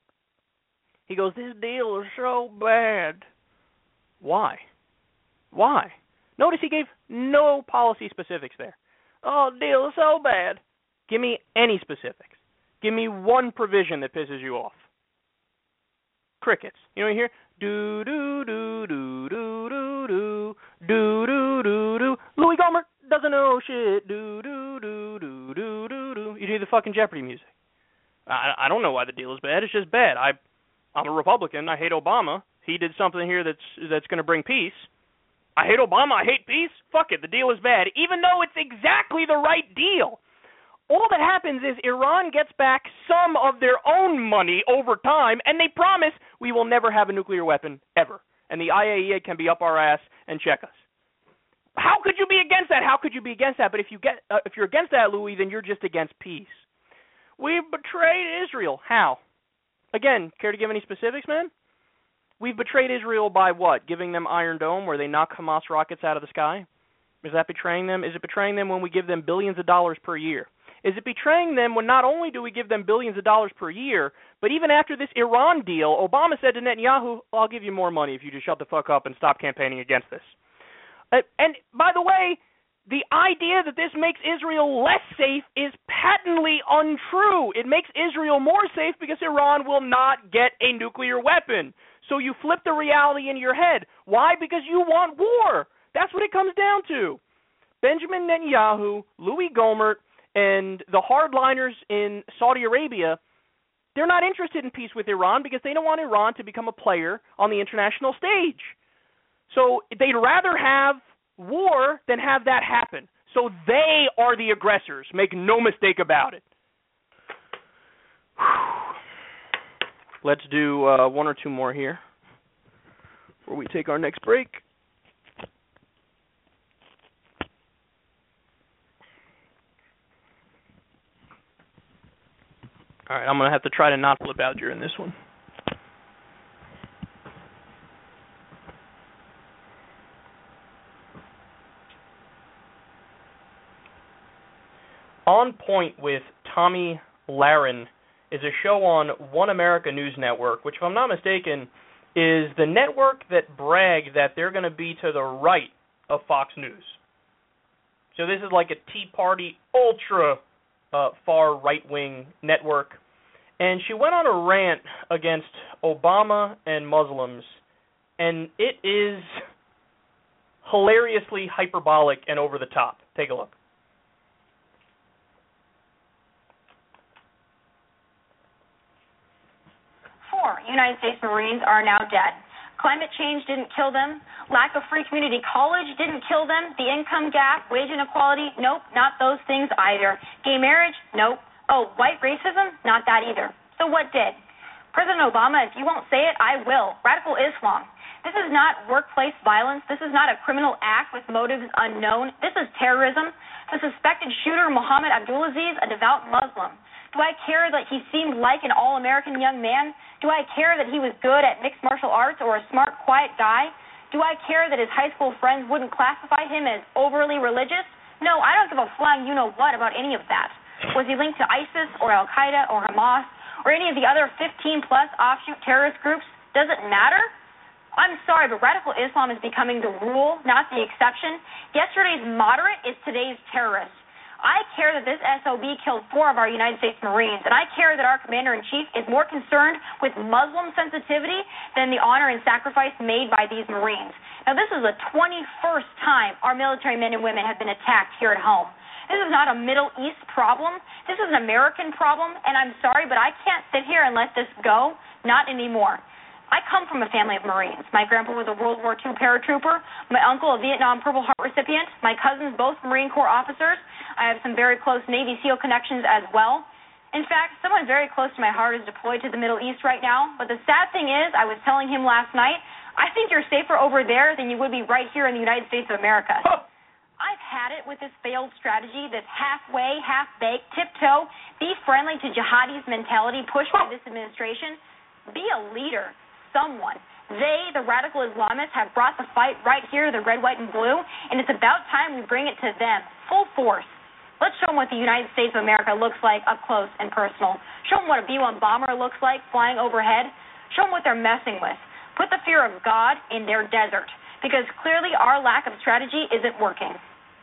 He goes, this deal is so bad. Why? Why? Notice he gave no policy specifics there. Oh, deal is so bad. Give me any specifics. Give me one provision that pisses you off. Crickets. You know what you hear? Do do do do do do do do do do do. Louis Gohmert doesn't know shit. Do do do do do do do. You do the fucking Jeopardy music. I I don't know why the deal is bad. It's just bad. I I'm a Republican. I hate Obama. He did something here that's that's going to bring peace. I hate Obama. I hate peace. Fuck it. The deal is bad, even though it's exactly the right deal. All that happens is Iran gets back some of their own money over time, and they promise we will never have a nuclear weapon, ever. And the I A E A can be up our ass and check us. How could you be against that? How could you be against that? But if, you get, uh, if you're against that, Louis, then you're just against peace. We've betrayed Israel. How? Again, care to give any specifics, man? We've betrayed Israel by what? Giving them Iron Dome where they knock Hamas rockets out of the sky? Is that betraying them? Is it betraying them when we give them billions of dollars per year? Is it betraying them when not only do we give them billions of dollars per year, but even after this Iran deal, Obama said to Netanyahu, I'll give you more money if you just shut the fuck up and stop campaigning against this. Uh, and by the way, the idea that this makes Israel less safe is patently untrue. It makes Israel more safe because Iran will not get a nuclear weapon. So you flip the reality in your head. Why? Because you want war. That's what it comes down to. Benjamin Netanyahu, Louis Gohmert, and the hardliners in Saudi Arabia, they're not interested in peace with Iran because they don't want Iran to become a player on the international stage. So they'd rather have war than have that happen. So they are the aggressors. Make no mistake about it. Let's do uh, one or two more here before we take our next break. All right, I'm going to have to try to not flip out during this one. On Point with Tommy Lahren is a show on One America News Network, which, if I'm not mistaken, is the network that brag that they're going to be to the right of Fox News. So this is like a Tea Party ultra uh, far right-wing network. And she went on a rant against Obama and Muslims, and it is hilariously hyperbolic and over the top. Take a look. Four United States Marines are now dead. Climate change didn't kill them. Lack of free community college didn't kill them. The income gap, wage inequality, nope, not those things either. Gay marriage, nope. Oh, white racism, not that either. So what did? President Obama, if you won't say it, I will. Radical Islam. This is not workplace violence. This is not a criminal act with motives unknown. This is terrorism. The suspected shooter, Mohammed Abdulaziz, a devout Muslim. Do I care that he seemed like an all-American young man? Do I care that he was good at mixed martial arts or a smart, quiet guy? Do I care that his high school friends wouldn't classify him as overly religious? No, I don't give a flying you-know-what about any of that. Was he linked to ISIS or Al-Qaeda or Hamas or any of the other fifteen-plus offshoot terrorist groups? Does it matter? I'm sorry, but radical Islam is becoming the rule, not the exception. Yesterday's moderate is today's terrorist. I care that this S O B killed four of our United States Marines, and I care that our commander-in-chief is more concerned with Muslim sensitivity than the honor and sacrifice made by these Marines. Now, this is the twenty-first time our military men and women have been attacked here at home. This is not a Middle East problem. This is an American problem, and I'm sorry, but I can't sit here and let this go. Not anymore. I come from a family of Marines. My grandpa was a World War Two paratrooper. My uncle, a Vietnam Purple Heart recipient. My cousins, both Marine Corps officers. I have some very close Navy SEAL connections as well. In fact, someone very close to my heart is deployed to the Middle East right now. But the sad thing is, I was telling him last night, I think you're safer over there than you would be right here in the United States of America. Huh. I've had it with this failed strategy, this halfway, half-baked, tiptoe, be friendly to jihadis mentality pushed by this administration. Be a leader. Someone. They, the radical Islamists, have brought the fight right here to the red, white, and blue, and it's about time we bring it to them, full force. Let's show them what the United States of America looks like up close and personal. Show them what a B one bomber looks like flying overhead. Show them what they're messing with. Put the fear of God in their desert, because clearly our lack of strategy isn't working.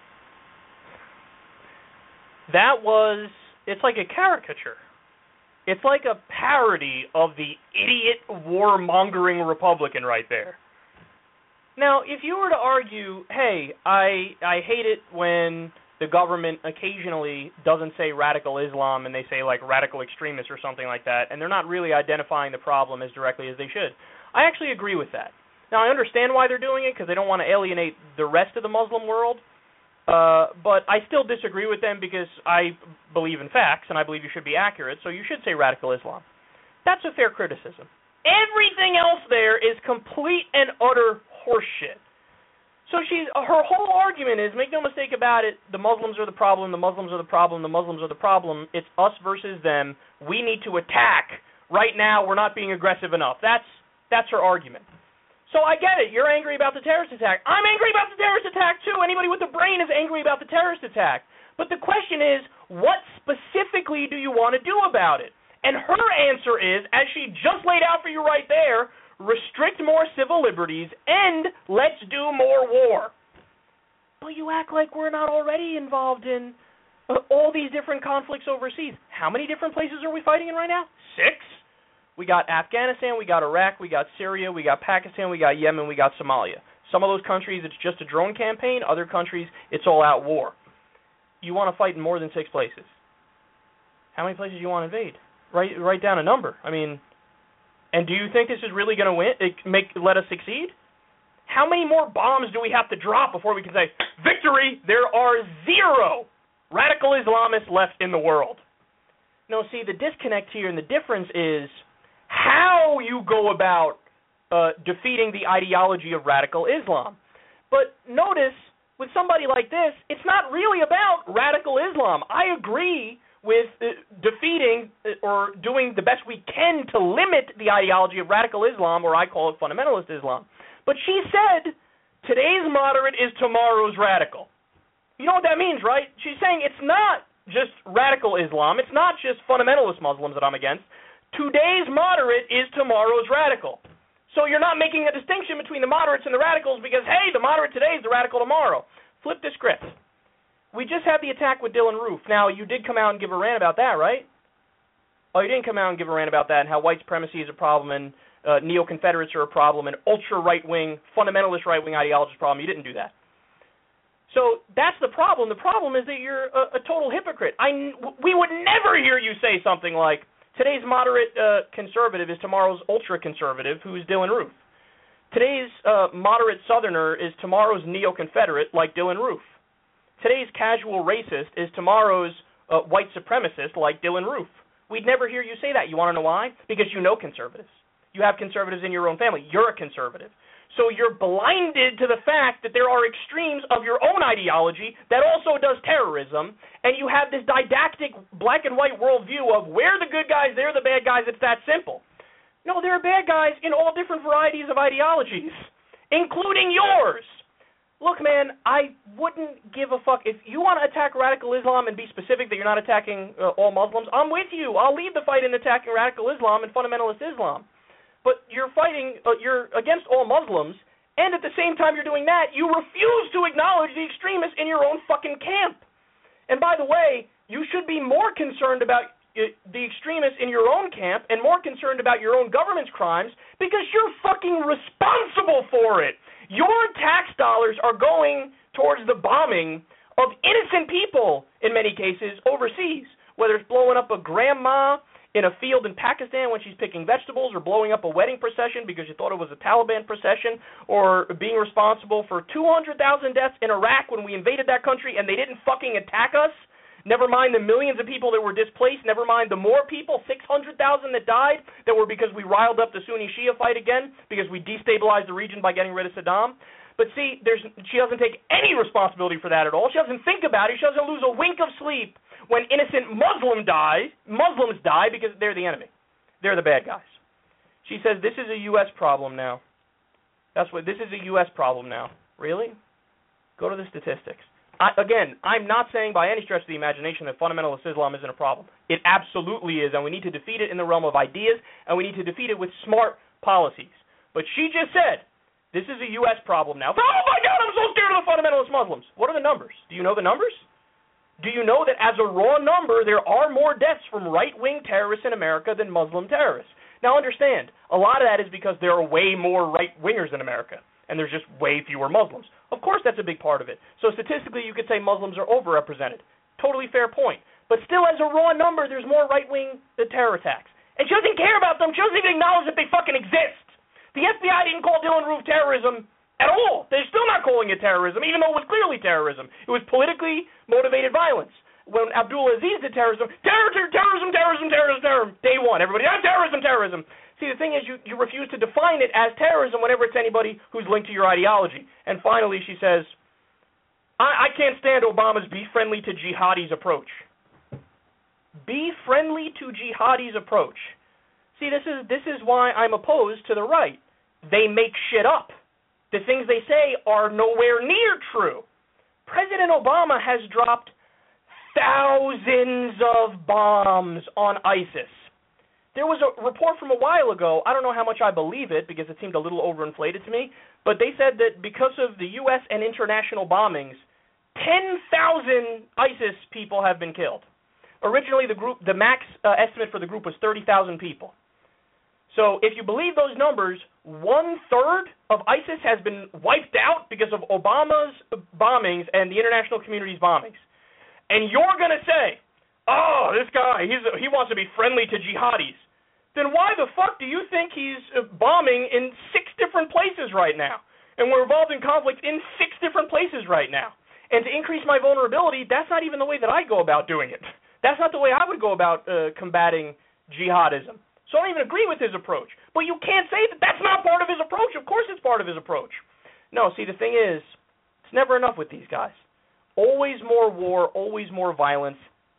That was, it's like a caricature. It's like a parody of the idiot warmongering Republican right there. Now, if you were to argue, hey, I I hate it when the government occasionally doesn't say radical Islam and they say like radical extremists or something like that, and they're not really identifying the problem as directly as they should, I actually agree with that. Now, I understand why they're doing it, because they don't want to alienate the rest of the Muslim world. Uh, but I still disagree with them because I believe in facts, and I believe you should be accurate, so you should say radical Islam. That's a fair criticism. Everything else there is complete and utter horseshit. So she's her whole argument is, make no mistake about it, the Muslims are the problem, the Muslims are the problem, the Muslims are the problem. It's us versus them. We need to attack. Right now, we're not being aggressive enough. That's that's her argument. So I get it. You're angry about the terrorist attack. I'm angry about the terrorist attack, too. Anybody with a brain is angry about the terrorist attack. But the question is, what specifically do you want to do about it? And her answer is, as she just laid out for you right there, restrict more civil liberties and let's do more war. But you act like we're not already involved in uh, all these different conflicts overseas. How many different places are we fighting in right now? Six? We got Afghanistan, we got Iraq, we got Syria, we got Pakistan, we got Yemen, we got Somalia. Some of those countries, it's just a drone campaign. Other countries, it's all-out war. You want to fight in more than six places. How many places do you want to invade? Write, write down a number. I mean, and do you think this is really going to win? It make let us succeed? How many more bombs do we have to drop before we can say, victory? There are zero radical Islamists left in the world. No, see, the disconnect here and the difference is how you go about uh, defeating the ideology of radical Islam. But notice, with somebody like this, it's not really about radical Islam. I agree with uh, defeating uh, or doing the best we can to limit the ideology of radical Islam, or I call it fundamentalist Islam. But she said, today's moderate is tomorrow's radical. You know what that means, right? She's saying it's not just radical Islam. It's not just fundamentalist Muslims that I'm against. Today's moderate is tomorrow's radical. So you're not making a distinction between the moderates and the radicals because, hey, the moderate today is the radical tomorrow. Flip the script. We just had the attack with Dylan Roof. Now, you did come out and give a rant about that, right? Oh, you didn't come out and give a rant about that and how white supremacy is a problem and uh, neo-Confederates are a problem and ultra-right-wing, fundamentalist right-wing ideology is a problem. You didn't do that. So that's the problem. The problem is that you're a, a total hypocrite. I, we would never hear you say something like, today's moderate uh, conservative is tomorrow's ultra-conservative, who's Dylan Roof. Today's uh, moderate Southerner is tomorrow's neo-Confederate, like Dylan Roof. Today's casual racist is tomorrow's uh, white supremacist, like Dylan Roof. We'd never hear you say that. You want to know why? Because you know conservatives. You have conservatives in your own family. You're a conservative. So you're blinded to the fact that there are extremes of your own ideology that also does terrorism, and you have this didactic black and white worldview of we're the good guys, they're the bad guys, it's that simple. No, there are bad guys in all different varieties of ideologies, including yours. Look, man, I wouldn't give a fuck. If you want to attack radical Islam and be specific that you're not attacking uh, all Muslims, I'm with you. I'll lead the fight in attacking radical Islam and fundamentalist Islam. But you're fighting, uh, you're against all Muslims, and at the same time you're doing that, you refuse to acknowledge the extremists in your own fucking camp. And by the way, you should be more concerned about uh, the extremists in your own camp and more concerned about your own government's crimes because you're fucking responsible for it. Your tax dollars are going towards the bombing of innocent people, in many cases, overseas, whether it's blowing up a grandma in a field in Pakistan when she's picking vegetables, or blowing up a wedding procession because you thought it was a Taliban procession, or being responsible for two hundred thousand deaths in Iraq when we invaded that country and they didn't fucking attack us. Never mind the millions of people that were displaced. Never mind the more people, six hundred thousand that died, that were because we riled up the Sunni-Shia fight again, because we destabilized the region by getting rid of Saddam. But see, there's, she doesn't take any responsibility for that at all. She doesn't think about it. She doesn't lose a wink of sleep when innocent Muslim die, Muslims die because they're the enemy. They're the bad guys. She says this is a U S problem now. That's what, this is a U S problem now. Really? Go to the statistics. I, again, I'm not saying by any stretch of the imagination that fundamentalist Islam isn't a problem. It absolutely is, and we need to defeat it in the realm of ideas, and we need to defeat it with smart policies. But she just said, this is a U S problem now. Oh, my God, I'm so scared of the fundamentalist Muslims. What are the numbers? Do you know the numbers? Do you know that as a raw number, there are more deaths from right-wing terrorists in America than Muslim terrorists? Now, understand, a lot of that is because there are way more right-wingers in America, and there's just way fewer Muslims. Of course, that's a big part of it. So statistically, you could say Muslims are overrepresented. Totally fair point. But still, as a raw number, there's more right-wing terror attacks. And she doesn't care about them. She doesn't even acknowledge that they fucking exist. The F B I didn't call Dylan Roof terrorism at all. They're still not calling it terrorism, even though it was clearly terrorism. It was politically motivated violence. When Abdul Aziz did terrorism, terror, terror, terrorism, terrorism, terrorism, terrorism, day one, everybody, ah, terrorism, terrorism. See, the thing is, you, you refuse to define it as terrorism whenever it's anybody who's linked to your ideology. And finally, she says, I, I can't stand Obama's be friendly to jihadis approach. Be friendly to jihadis approach. See, this is this is why I'm opposed to the right. They make shit up. The things they say are nowhere near true. President Obama has dropped thousands of bombs on ISIS. There was a report from a while ago, I don't know how much I believe it because it seemed a little overinflated to me, but they said that because of the U S and international bombings, ten thousand ISIS people have been killed. Originally, the group, the max uh, estimate for the group was thirty thousand people. So if you believe those numbers, one-third of ISIS has been wiped out because of Obama's bombings and the international community's bombings. And you're going to say, oh, this guy, he's, he wants to be friendly to jihadis. Then why the fuck do you think he's bombing in six different places right now? And we're involved in conflict in six different places right now. And to increase my vulnerability, that's not even the way that I go about doing it. That's not the way I would go about uh, combating jihadism. So I don't even agree with his approach. But you can't say that that's not part of his approach. Of course it's part of his approach. No, see, the thing is, it's never enough with these guys. Always more war, always more violence,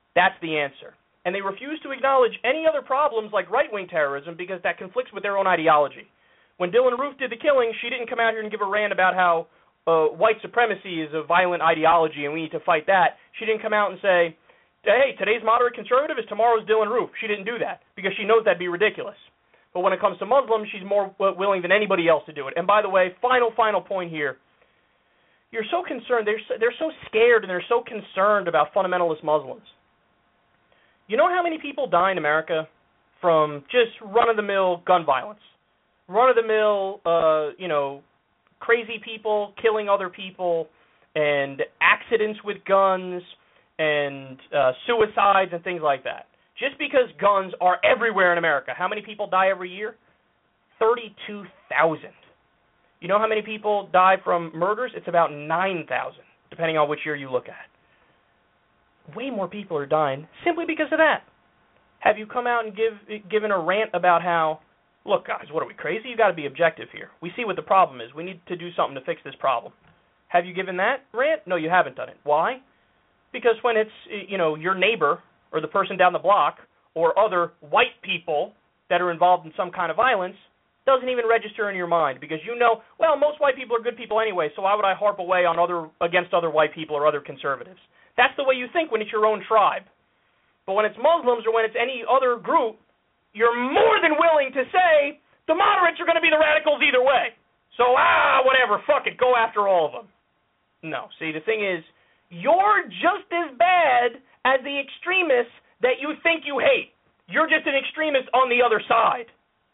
That's the answer. And they refuse to acknowledge any other problems like right-wing terrorism because that conflicts with their own ideology. When Dylan Roof did the killing, she didn't come out here and give a rant about how uh, white supremacy is a violent ideology and we need to fight that. She didn't come out and say, hey, today's moderate conservative is tomorrow's Dylan Roof. She didn't do that because she knows that'd be ridiculous. But when it comes to Muslims, she's more w- willing than anybody else to do it. And by the way, final, final point here. You're so concerned, they're so, they're so scared and they're so concerned about fundamentalist Muslims. You know how many people die in America from just run-of-the-mill gun violence? Run-of-the-mill, uh, you know, crazy people killing other people and accidents with guns and uh, suicides and things like that. Just because guns are everywhere in America, how many people die every year? thirty-two thousand. You know how many people die from murders? It's about nine thousand, depending on which year you look at. Way more people are dying simply because of that. Have you come out and give given a rant about how, look, guys, what are we, crazy? You've got to be objective here. We see what the problem is. We need to do something to fix this problem. Have you given that rant? No, you haven't done it. Why? Because when it's, you know, your neighbor or the person down the block or other white people that are involved in some kind of violence, doesn't even register in your mind because you know, well, most white people are good people anyway, so why would I harp away on other against other white people or other conservatives? That's the way you think when it's your own tribe. But when it's Muslims or when it's any other group, you're more than willing to say the moderates are going to be the radicals either way. So, ah, whatever, fuck it, go after all of them. No, see, the thing is, you're just as bad as the extremists that you think you hate. You're just an extremist on the other side.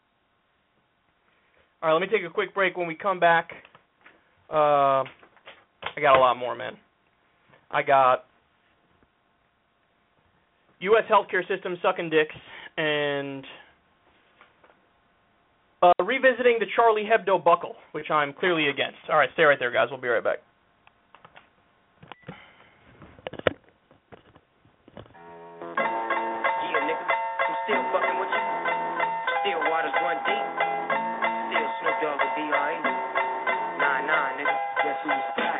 All right, let me take a quick break. When we come back, uh, I got a lot more, man. I got U S healthcare system sucking dicks and uh, revisiting the Charlie Hebdo buckle, which I'm clearly against. All right, stay right there, guys. We'll be right back. Yeah, nigga, I'm still fucking with you. Still waters run deep. Snoop Dogg with D R E. Nah, nah, nigga. Guess who's back?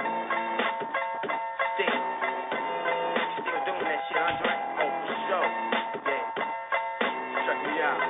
Still. Still doing that shit, Andre. Oh, for sure. Yeah. Check me out.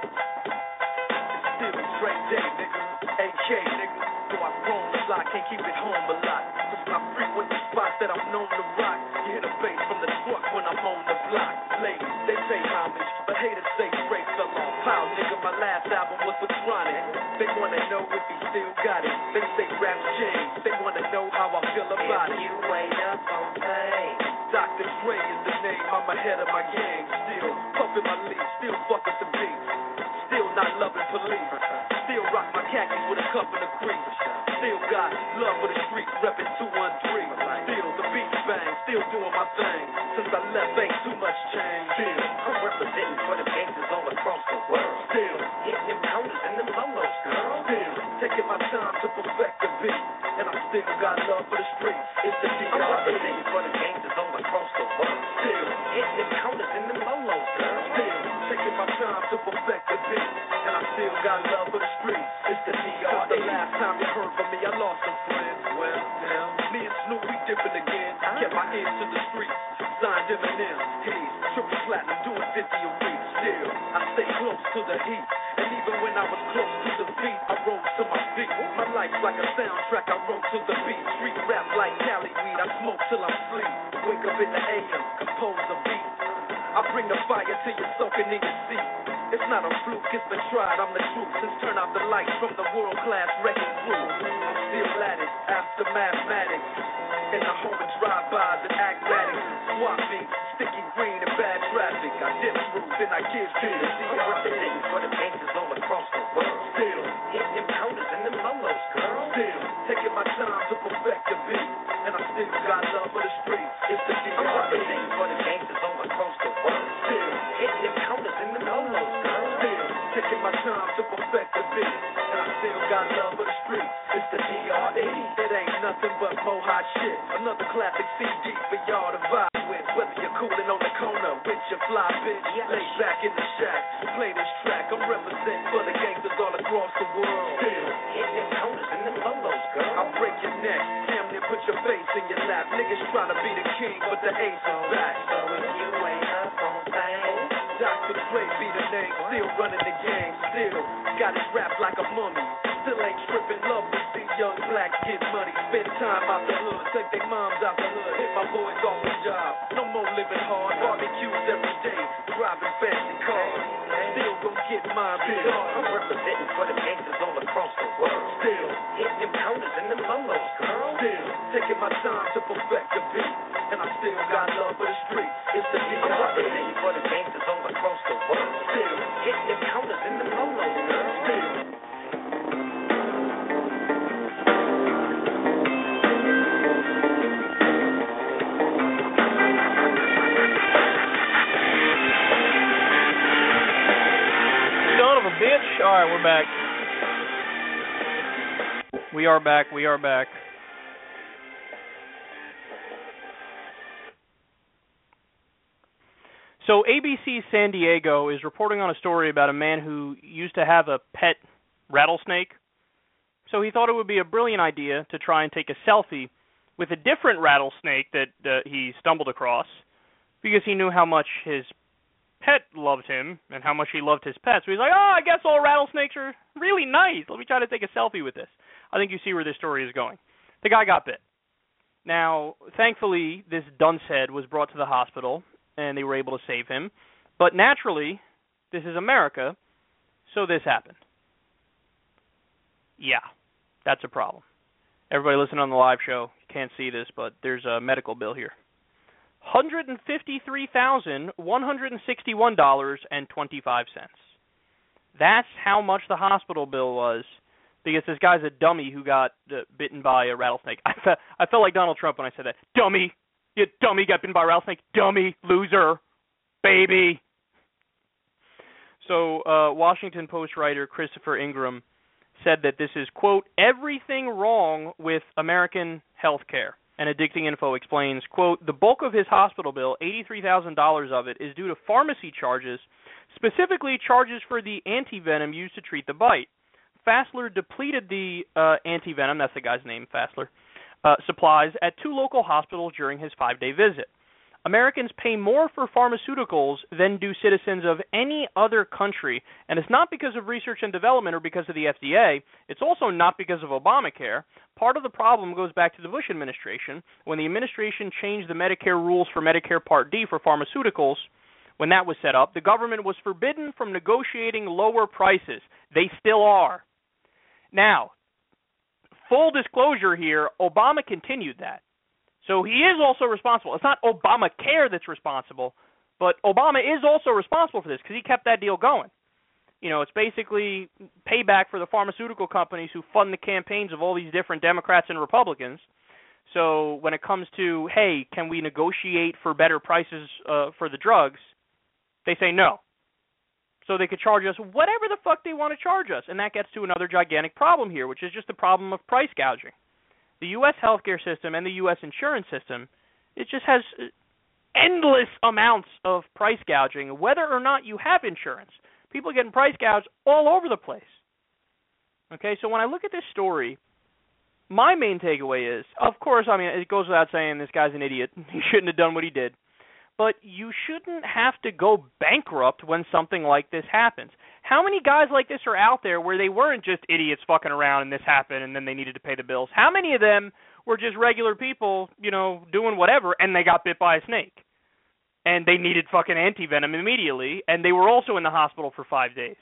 It's still a straight day, nigga. A K, nigga. Though I've grown a lot, can't keep it home a lot. Cause when I frequent the spots that I'm known to rock, you hear the bass from the truck when I'm on the block. Ladies, they pay homage, but haters say straight fell off. Pow, nigga, my last album was with Chronic. They wanna know if he still got it. They say rap's changed. They wanna know how I feel about if it. You wait up on pain. Doctor Dre is the name. I'm ahead of my game. Still puffin' my leaf. Still fuck with the beats. Still not loving police. Still rock my khakis with a cup and a crease. Still got love for the streets. Reppin' two one three. Still the beats bang. Still doing my thing. Since I left, ain't too much change. Still I'm representing for the gangsters all across the world. Still hitting them counters and them lolos, girl. Still taking my time to perfect the beat, and I still got love for the streets. It's the D R E. I'm representing for the gangsters all across the world. Still hitting them counters and them lolos, girl. Still taking my time to perfect the beat, and I still got love for the streets. It's the D R E. The last time you heard from me, I lost some friends. Well, now me and Snoop, we dipping again. Kept my ears to the streets. Signed Eminem, he's triple platinum, doing fifty a week. Still, I stay close to the heat, and even when I was close to the beat, I rose to my feet. My life's like a soundtrack, I wrote to the beat. Street rap like Cali weed, I smoke till I'm asleep. Wake up in the A M, compose a beat. I bring the fire till you're soaking in your seat. It's not a fluke, it's been tried, I'm the truth. Since turn out the lights from the world-class wrecking crew, I'm still at it, after mathematics. In the home of drive-bys and acmatics, swap beats, sticky green and bad traffic. I dip through, then I give to the D R E. I'm representing for the gangsters all across the world. Still hitting them counters and them lolos, girl. Still taking my time to perfect the beat, and I still got love for the streets. It's the D R E. I'm representing for the gangsters all across the world. Still hitting them counters and them lolos, girl. Still taking my time to perfect the beat, and I still got love for the streets. It's the D R E. It ain't nothing but more hot shit. Another classic C D for y'all to vibe with. Whether you're coolin' on the corner with your fly bitch, lay back in the shack, play this track. I'm representing for the gangsters all across the world. Still hitting them counters and them lolos, girl. I'll break your neck, damn near put put your face in your lap. Niggas try to be the king, but the ace is back. So if you ain't up on things, Doctor Dre be the name, still running the game, still got it wrapped like a mummy. Still ain't tripping, love to see young blacks get money. Spend time out the hood, take their moms out the hood, hit my boys off the job. No more living hard, barbecues every day, driving fancy cars. Still gon' get mine big. I'm representing for the gangsters all across the world. Still hitting them counters and them lolos, girl. Still taking my time to perfect the beat, and I still got love for the street. It's the D R E. I'm representing for the gangsters all across the world. Still hitting them counters and them lolos, girl. Still. Bitch. All right, we're back. We are back. We are back. So A B C San Diego is reporting on a story about a man who used to have a pet rattlesnake. So he thought it would be a brilliant idea to try and take a selfie with a different rattlesnake that uh, he stumbled across because he knew how much his pet loved him and how much he loved his pet. So he's like, oh, I guess all rattlesnakes are really nice. Let me try to take a selfie with this. I think you see where this story is going. The guy got bit. Now, thankfully, this dunce head was brought to the hospital, and they were able to save him. But naturally, this is America, so this happened. Yeah, that's a problem. Everybody listening on the live show can't see this, but there's a medical bill here. one hundred fifty-three thousand one hundred sixty-one dollars and twenty-five cents. That's how much the hospital bill was, because this guy's a dummy who got uh, bitten by a rattlesnake. I, fe- I felt like Donald Trump when I said that. Dummy. You dummy got bitten by a rattlesnake. Dummy. Loser. Baby. So uh, Washington Post writer Christopher Ingram said that this is, quote, everything wrong with American health care. And Addicting Info explains, quote, the bulk of his hospital bill, eighty-three thousand dollars of it, is due to pharmacy charges, specifically charges for the antivenom used to treat the bite. Fassler depleted the uh, antivenom, that's the guy's name, Fassler, uh, supplies at two local hospitals during his five-day visit. Americans pay more for pharmaceuticals than do citizens of any other country, and it's not because of research and development or because of the F D A. It's also not because of Obamacare. Part of the problem goes back to the Bush administration. When the administration changed the Medicare rules for Medicare Part D for pharmaceuticals, when that was set up, the government was forbidden from negotiating lower prices. They still are. Now, full disclosure here, Obama continued that. So he is also responsible. It's not Obamacare that's responsible, but Obama is also responsible for this because he kept that deal going. You know, it's basically payback for the pharmaceutical companies who fund the campaigns of all these different Democrats and Republicans. So when it comes to, hey, can we negotiate for better prices uh, for the drugs, they say no. So they could charge us whatever the fuck they want to charge us. And that gets to another gigantic problem here, which is just the problem of price gouging. The U S healthcare system and the U S insurance system, it just has endless amounts of price gouging, whether or not you have insurance. People are getting price gouged all over the place. Okay, so when I look at this story, my main takeaway is, of course, I mean, it goes without saying this guy's an idiot. He shouldn't have done what he did. But you shouldn't have to go bankrupt when something like this happens. How many guys like this are out there where they weren't just idiots fucking around and this happened and then they needed to pay the bills? How many of them were just regular people, you know, doing whatever, and they got bit by a snake? And they needed fucking antivenom immediately, and they were also in the hospital for five days.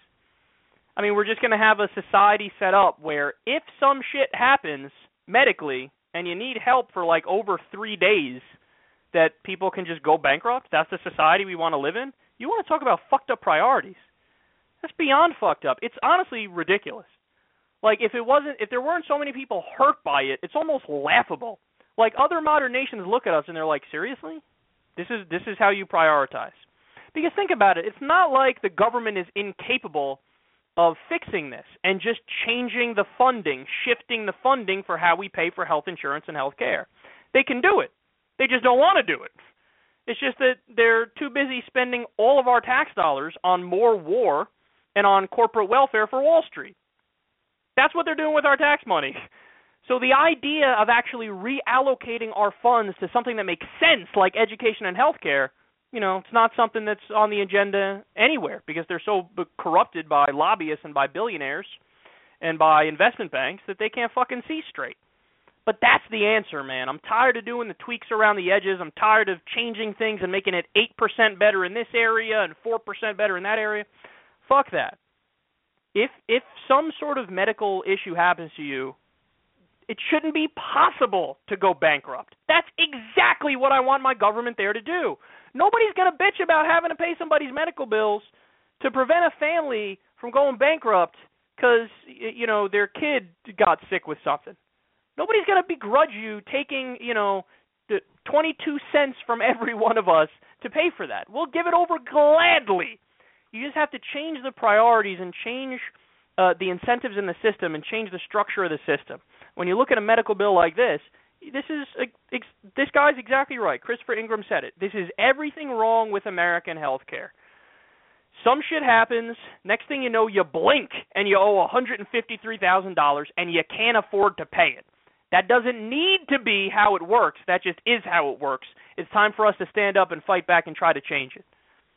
I mean, we're just going to have a society set up where if some shit happens medically and you need help for like over three days, that people can just go bankrupt? That's the society we want to live in? You want to talk about fucked up priorities? That's beyond fucked up. It's honestly ridiculous. Like, if it wasn't, if there weren't so many people hurt by it, it's almost laughable. Like, other modern nations look at us and they're like, seriously? This is this is how you prioritize. Because think about it. It's not like the government is incapable of fixing this and just changing the funding, shifting the funding for how we pay for health insurance and health care. They can do it. They just don't want to do it. It's just that they're too busy spending all of our tax dollars on more war and on corporate welfare for Wall Street. That's what they're doing with our tax money. So the idea of actually reallocating our funds to something that makes sense, like education and healthcare, you know, it's not something that's on the agenda anywhere because they're so corrupted by lobbyists and by billionaires and by investment banks that they can't fucking see straight. But that's the answer, man. I'm tired of doing the tweaks around the edges. I'm tired of changing things and making it eight percent better in this area and four percent better in that area. Fuck that. If if some sort of medical issue happens to you, it shouldn't be possible to go bankrupt. That's exactly what I want my government there to do. Nobody's going to bitch about having to pay somebody's medical bills to prevent a family from going bankrupt because, you know, their kid got sick with something. Nobody's going to begrudge you taking, you know, the twenty-two cents from every one of us to pay for that. We'll give it over gladly. You just have to change the priorities and change uh, the incentives in the system and change the structure of the system. When you look at a medical bill like this, this is uh, ex- this guy's exactly right. Christopher Ingram said it. This is everything wrong with American health care. Some shit happens. Next thing you know, you blink and you owe one hundred fifty-three thousand dollars and you can't afford to pay it. That doesn't need to be how it works. That just is how it works. It's time for us to stand up and fight back and try to change it.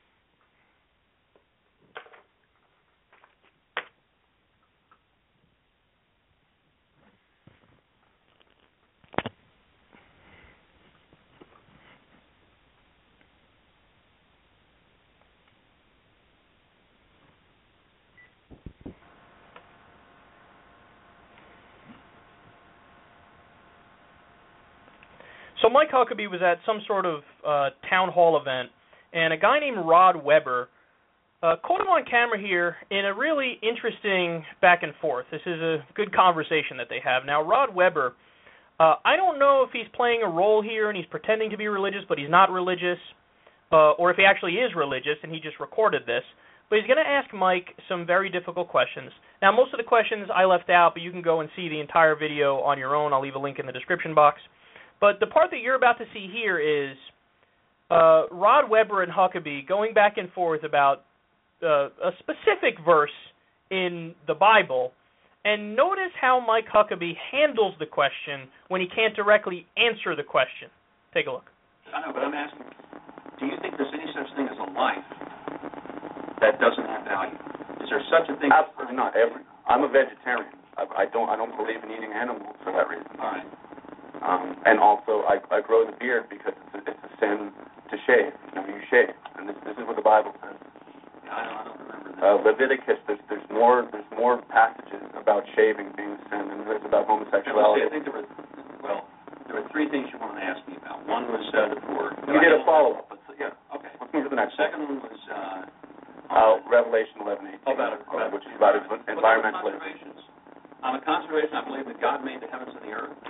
So Mike Huckabee was at some sort of uh, town hall event, and a guy named Rod Weber uh, caught him on camera here in a really interesting back and forth. This is a good conversation that they have. Now, Rod Weber, uh, I don't know if he's playing a role here and he's pretending to be religious, but he's not religious, uh, or if he actually is religious and he just recorded this. But he's going to ask Mike some very difficult questions. Now, most of the questions I left out, but you can go and see the entire video on your own. I'll leave a link in the description box. But the part that you're about to see here is uh, Rod Weber and Huckabee going back and forth about uh, a specific verse in the Bible, and notice how Mike Huckabee handles the question when he can't directly answer the question. Take a look. I know, but I'm asking, do you think there's any such thing as a life that doesn't have value? Is there such a thing? Absolutely not. Every I'm a vegetarian. I, I don't. I don't believe in eating animals for that reason. All right. Um, and also, I, I grow the beard because it's a, it's a sin to shave. You know, you shave, and this, this is what the Bible says. Yeah, I don't, I don't remember that. Uh, Leviticus, there's, there's more there's more passages about shaving being a sin than there is about homosexuality. I think there were well, there were three things you wanted to ask me about. One was uh, the poor. You did a follow up. Yeah. Okay. Let's move to the next. Second one was uh, uh, Revelation eleven eighteen, oh, about, about, which is about environmentalism. I'm a conservation. I believe that God made the heavens and the earth.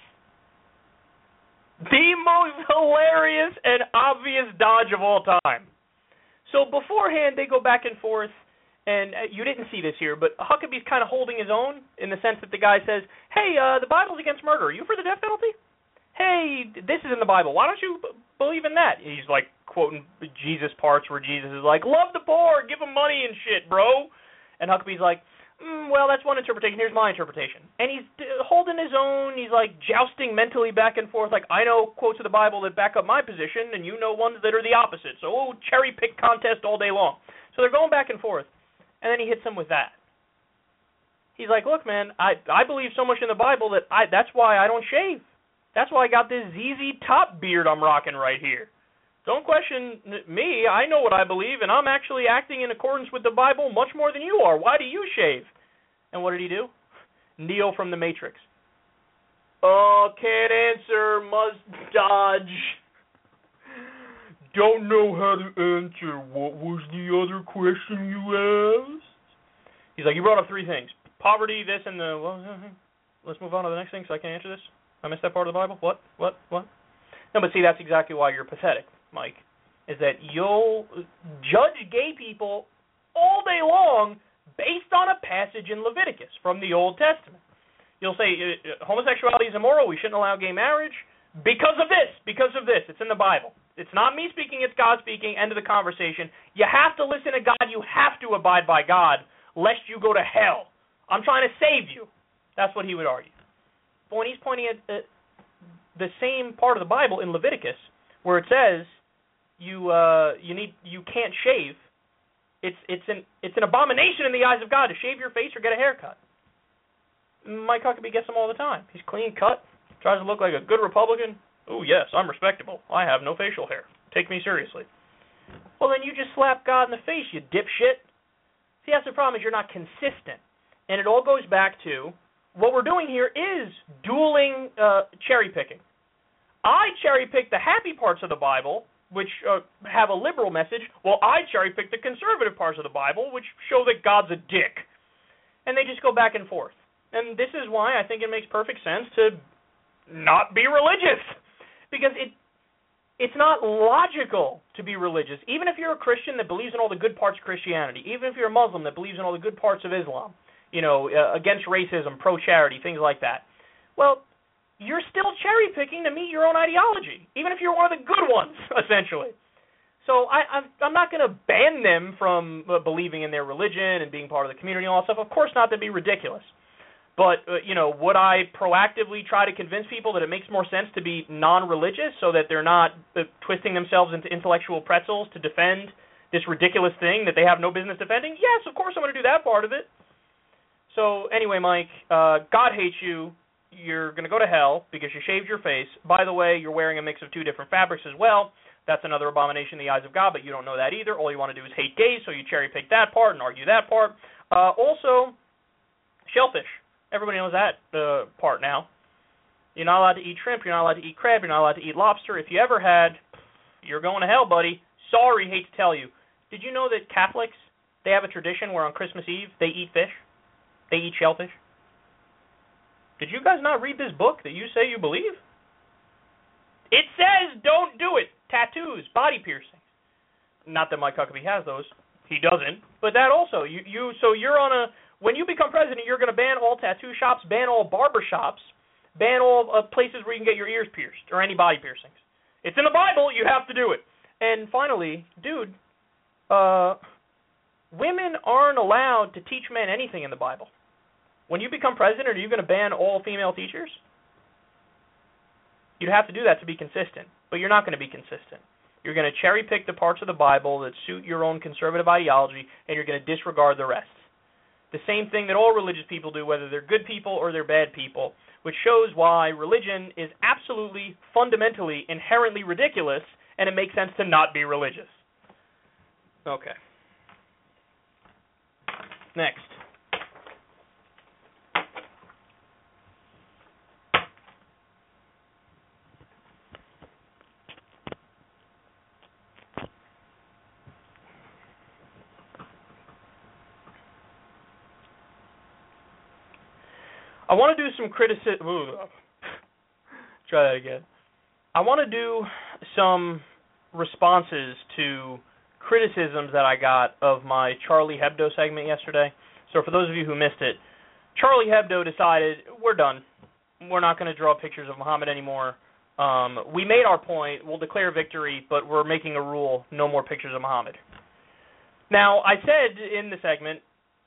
The most hilarious and obvious dodge of all time. So beforehand, they go back and forth, and uh, you didn't see this here, but Huckabee's kind of holding his own in the sense that the guy says, hey, uh, the Bible's against murder. Are you for the death penalty? Hey, this is in the Bible. Why don't you b- believe in that? He's like quoting Jesus parts where Jesus is like, love the poor, give them money and shit, bro. And Huckabee's like, Mm, well, that's one interpretation. Here's my interpretation. And he's d- holding his own. He's, like, jousting mentally back and forth. Like, I know quotes of the Bible that back up my position, and you know ones that are the opposite. So, oh, cherry-pick contest all day long. So they're going back and forth. And then he hits him with that. He's like, look, man, I I believe so much in the Bible that I that's why I don't shave. That's why I got this Z Z Top beard I'm rocking right here. Don't question me. I know what I believe, and I'm actually acting in accordance with the Bible much more than you are. Why do you shave? And what did he do? Neo from the Matrix. Oh, can't answer, must dodge. Don't know how to answer. What was the other question you asked? He's like, you brought up three things. Poverty, this, and the... Well, let's move on to the next thing so I can answer this. I missed that part of the Bible? What? What? What? No, but see, that's exactly why you're pathetic, Mike, is that you'll judge gay people all day long based on a passage in Leviticus from the Old Testament. You'll say, homosexuality is immoral, we shouldn't allow gay marriage, because of this, because of this. It's in the Bible. It's not me speaking, it's God speaking, end of the conversation. You have to listen to God, you have to abide by God, lest you go to hell. I'm trying to save you. That's what he would argue. when he's pointing at uh, the same part of the Bible in Leviticus where it says you uh, you need you can't shave. It's it's an it's an abomination in the eyes of God to shave your face or get a haircut. Mike Huckabee gets them all the time. He's clean cut, tries to look like a good Republican. Oh yes, I'm respectable. I have no facial hair. Take me seriously. Well, then you just slap God in the face, you dipshit. See, that's the problem, is you're not consistent. And it all goes back to what we're doing here is dueling uh, cherry picking. I cherry pick the happy parts of the Bible, which uh, have a liberal message, while I cherry pick the conservative parts of the Bible, which show that God's a dick. And they just go back and forth. And this is why I think it makes perfect sense to not be religious. Because it it's not logical to be religious. Even if you're a Christian that believes in all the good parts of Christianity, even if you're a Muslim that believes in all the good parts of Islam, you know, uh, against racism, pro-charity, things like that. Well, you're still cherry-picking to meet your own ideology, even if you're one of the good ones, essentially. So I, I'm, I'm not going to ban them from uh, believing in their religion and being part of the community and all that stuff. Of course not, that'd be ridiculous. But, uh, you know, would I proactively try to convince people that it makes more sense to be non-religious so that they're not uh, twisting themselves into intellectual pretzels to defend this ridiculous thing that they have no business defending? Yes, of course I'm going to do that part of it. So, anyway, Mike, uh, God hates you. You're going to go to hell because you shaved your face. By the way, you're wearing a mix of two different fabrics as well. That's another abomination in the eyes of God, but you don't know that either. All you want to do is hate gays, so you cherry-pick that part and argue that part. Uh, also, shellfish. Everybody knows that uh, part now. You're not allowed to eat shrimp. You're not allowed to eat crab. You're not allowed to eat lobster. If you ever had, you're going to hell, buddy. Sorry, hate to tell you. Did you know that Catholics, they have a tradition where on Christmas Eve they eat fish? They eat shellfish? Did you guys not read this book that you say you believe? It says don't do it. Tattoos, body piercings. Not that Mike Huckabee has those. He doesn't. But that also. You, you so you're on a... When you become president, you're going to ban all tattoo shops, ban all barber shops, ban all uh, places where you can get your ears pierced or any body piercings. It's in the Bible. You have to do it. And finally, dude, uh, women aren't allowed to teach men anything in the Bible. When you become president, are you going to ban all female teachers? You'd have to do that to be consistent, but you're not going to be consistent. You're going to cherry-pick the parts of the Bible that suit your own conservative ideology, and you're going to disregard the rest. The same thing that all religious people do, whether they're good people or they're bad people, which shows why religion is absolutely, fundamentally, inherently ridiculous, and it makes sense to not be religious. Okay. Next. I want to do some criticism. Try that again. I want to do some responses to criticisms that I got of my Charlie Hebdo segment yesterday. So for those of you who missed it, Charlie Hebdo decided, we're done. We're not going to draw pictures of Muhammad anymore. Um, we made our point. We'll declare victory, but we're making a rule, no more pictures of Muhammad. Now, I said in the segment,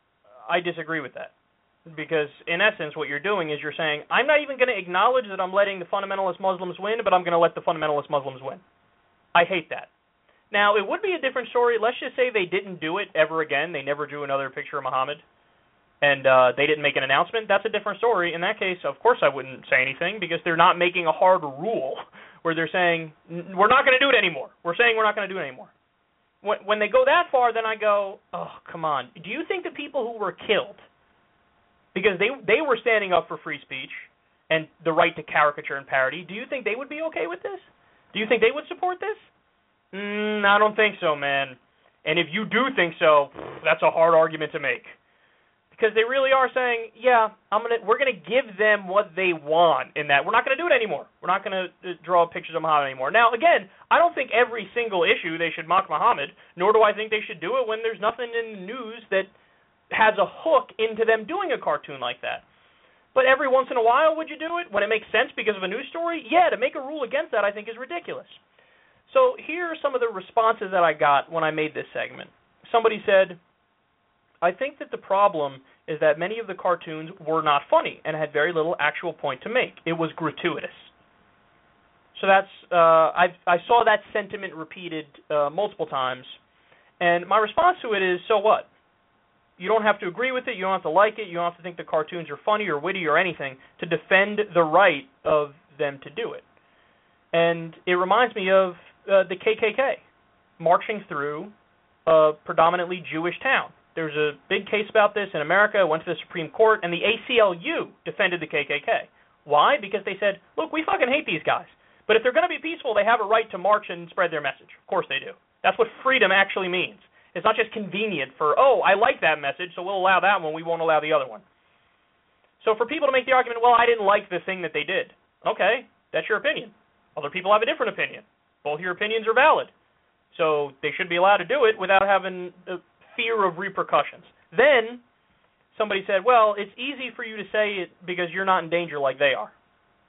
I disagree with that. Because, in essence, what you're doing is you're saying, I'm not even going to acknowledge that I'm letting the fundamentalist Muslims win, but I'm going to let the fundamentalist Muslims win. I hate that. Now, it would be a different story. Let's just say they didn't do it ever again. They never drew another picture of Muhammad, and uh, they didn't make an announcement. That's a different story. In that case, of course I wouldn't say anything, because they're not making a hard rule where they're saying, we're not going to do it anymore. We're saying we're not going to do it anymore. When, when they go that far, then I go, oh, come on. Do you think the people who were killed, because they they were standing up for free speech and the right to caricature and parody, do you think they would be okay with this? Do you think they would support this? Mm, I don't think so, man. And if you do think so, that's a hard argument to make. Because they really are saying, yeah, I'm gonna we're going to give them what they want in that. We're not going to do it anymore. We're not going to draw pictures of Muhammad anymore. Now, again, I don't think every single issue they should mock Muhammad, nor do I think they should do it when there's nothing in the news that has a hook into them doing a cartoon like that. But every once in a while, would you do it? When it makes sense because of a news story? Yeah, to make a rule against that I think is ridiculous. So here are some of the responses that I got when I made this segment. Somebody said, I think that the problem is that many of the cartoons were not funny and had very little actual point to make. It was gratuitous. So that's uh, I I saw that sentiment repeated uh, multiple times, and my response to it is, so what? You don't have to agree with it. You don't have to like it. You don't have to think the cartoons are funny or witty or anything to defend the right of them to do it. And it reminds me of uh, the K K K marching through a predominantly Jewish town. There's a big case about this in America. It went to the Supreme Court, and the A C L U defended the K K K. Why? Because they said, look, we fucking hate these guys. But if they're going to be peaceful, they have a right to march and spread their message. Of course they do. That's what freedom actually means. It's not just convenient for, oh, I like that message, so we'll allow that one, we won't allow the other one. So for people to make the argument, well, I didn't like the thing that they did. Okay, that's your opinion. Other people have a different opinion. Both your opinions are valid. So they should be allowed to do it without having the fear of repercussions. Then somebody said, well, it's easy for you to say it because you're not in danger like they are.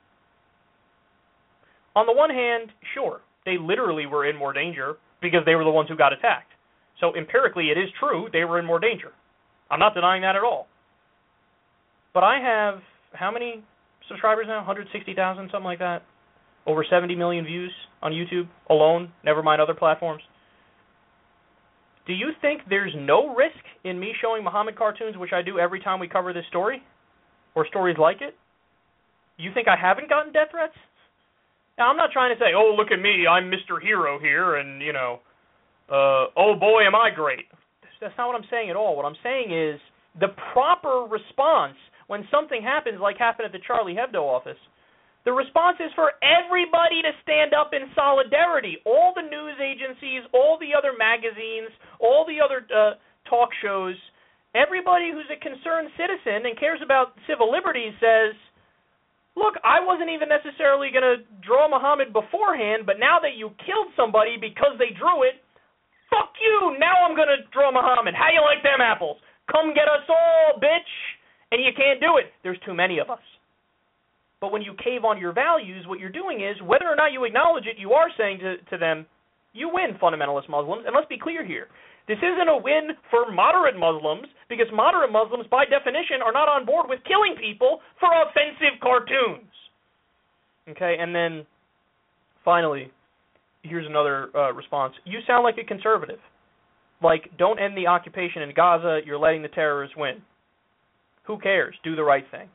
On the one hand, sure, they literally were in more danger because they were the ones who got attacked. So empirically, it is true they were in more danger. I'm not denying that at all. But I have, how many subscribers now? one hundred sixty thousand, something like that? Over seventy million views on YouTube alone, never mind other platforms. Do you think there's no risk in me showing Muhammad cartoons, which I do every time we cover this story, or stories like it? You think I haven't gotten death threats? Now, I'm not trying to say, oh, look at me, I'm Mister Hero here, and, you know, uh, oh boy, am I great. That's not what I'm saying at all. What I'm saying is the proper response when something happens, like happened at the Charlie Hebdo office, the response is for everybody to stand up in solidarity. All the news agencies, all the other magazines, all the other uh, talk shows, everybody who's a concerned citizen and cares about civil liberties says, look, I wasn't even necessarily going to draw Muhammad beforehand, but now that you killed somebody because they drew it, fuck you, now I'm going to draw Muhammad. How you like them apples? Come get us all, bitch. And you can't do it. There's too many of us. But when you cave on your values, what you're doing is, whether or not you acknowledge it, you are saying to, to them, you win, fundamentalist Muslims. And let's be clear here. This isn't a win for moderate Muslims, because moderate Muslims, by definition, are not on board with killing people for offensive cartoons. Okay, and then, finally, here's another uh, response. You sound like a conservative. Like, don't end the occupation in Gaza, you're letting the terrorists win. Who cares? Do the right thing.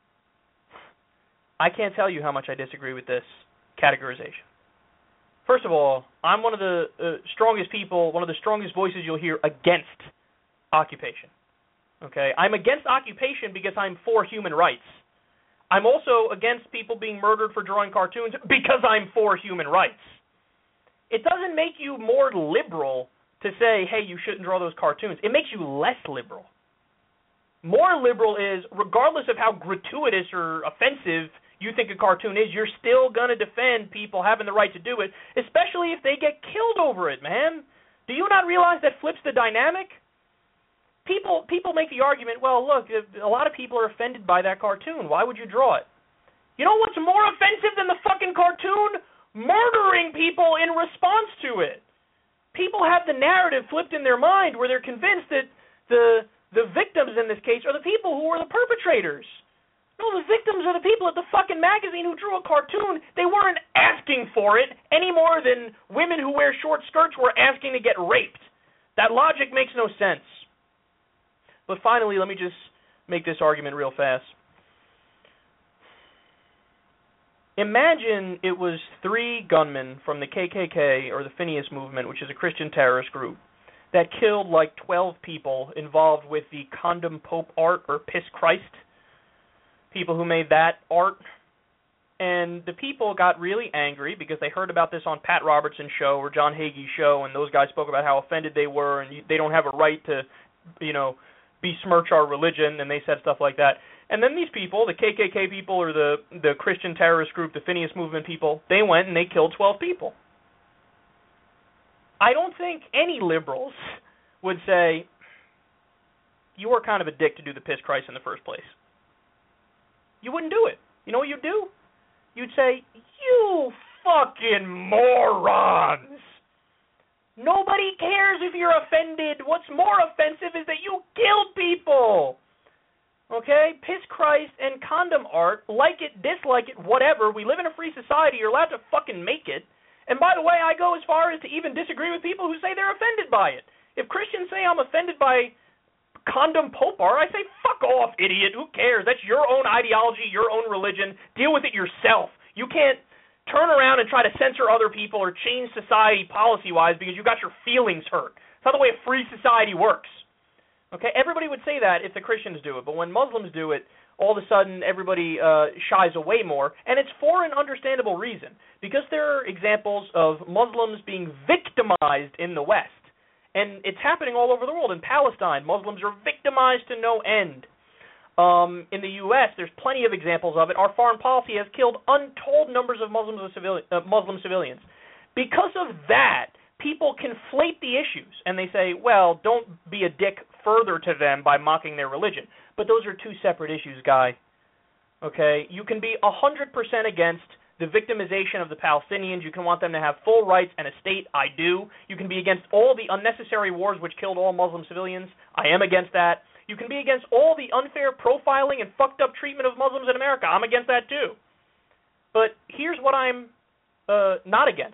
I can't tell you how much I disagree with this categorization. First of all, I'm one of the uh, strongest people, one of the strongest voices you'll hear against occupation. Okay? I'm against occupation because I'm for human rights. I'm also against people being murdered for drawing cartoons because I'm for human rights. It doesn't make you more liberal to say, hey, you shouldn't draw those cartoons. It makes you less liberal. More liberal is, regardless of how gratuitous or offensive you think a cartoon is, you're still going to defend people having the right to do it, especially if they get killed over it, man. Do you not realize that flips the dynamic? People people make the argument, well, look, a lot of people are offended by that cartoon. Why would you draw it? You know what's more offensive than the fucking cartoon? Murdering people in response to it. People have the narrative flipped in their mind where they're convinced that the the victims in this case are the people who were the perpetrators. No, the victims are the people at the fucking magazine who drew a cartoon. They weren't asking for it any more than women who wear short skirts were asking to get raped. That logic makes no sense. But finally, let me just make this argument real fast. Imagine it was three gunmen from the K K K, or the Phineas Movement, which is a Christian terrorist group, that killed like twelve people involved with the Condom Pope art, or Piss Christ. People who made that art. And the people got really angry because they heard about this on Pat Robertson's show or John Hagee's show, and those guys spoke about how offended they were and they don't have a right to, you know, besmirch our religion, and they said stuff like that. And then these people, the K K K people or the, the Christian terrorist group, the Phineas Movement people, they went and they killed twelve people. I don't think any liberals would say, you were kind of a dick to do the Piss Christ in the first place. You wouldn't do it. You know what you'd do? You'd say, you fucking morons. Nobody cares if you're offended. What's more offensive is that you killed people. Okay? Piss Christ and condom art, like it, dislike it, whatever. We live in a free society. You're allowed to fucking make it. And by the way, I go as far as to even disagree with people who say they're offended by it. If Christians say I'm offended by condom pope art, I say, fuck off, idiot. Who cares? That's your own ideology, your own religion. Deal with it yourself. You can't turn around and try to censor other people or change society policy-wise because you got your feelings hurt. It's not the way a free society works. Okay, everybody would say that if the Christians do it, but when Muslims do it, all of a sudden everybody uh, shies away more, and it's for an understandable reason, because there are examples of Muslims being victimized in the West, and it's happening all over the world. In Palestine, Muslims are victimized to no end. Um, in the U S, there's plenty of examples of it. Our foreign policy has killed untold numbers of Muslims and civili- uh, Muslim civilians. Because of that, people conflate the issues, and they say, well, don't be a dick further to them by mocking their religion. But those are two separate issues, Guy. Okay? You can be one hundred percent against the victimization of the Palestinians. You can want them to have full rights and a state. I do. You can be against all the unnecessary wars which killed all Muslim civilians. I am against that. You can be against all the unfair profiling and fucked up treatment of Muslims in America. I'm against that too. But here's what I'm uh, not against.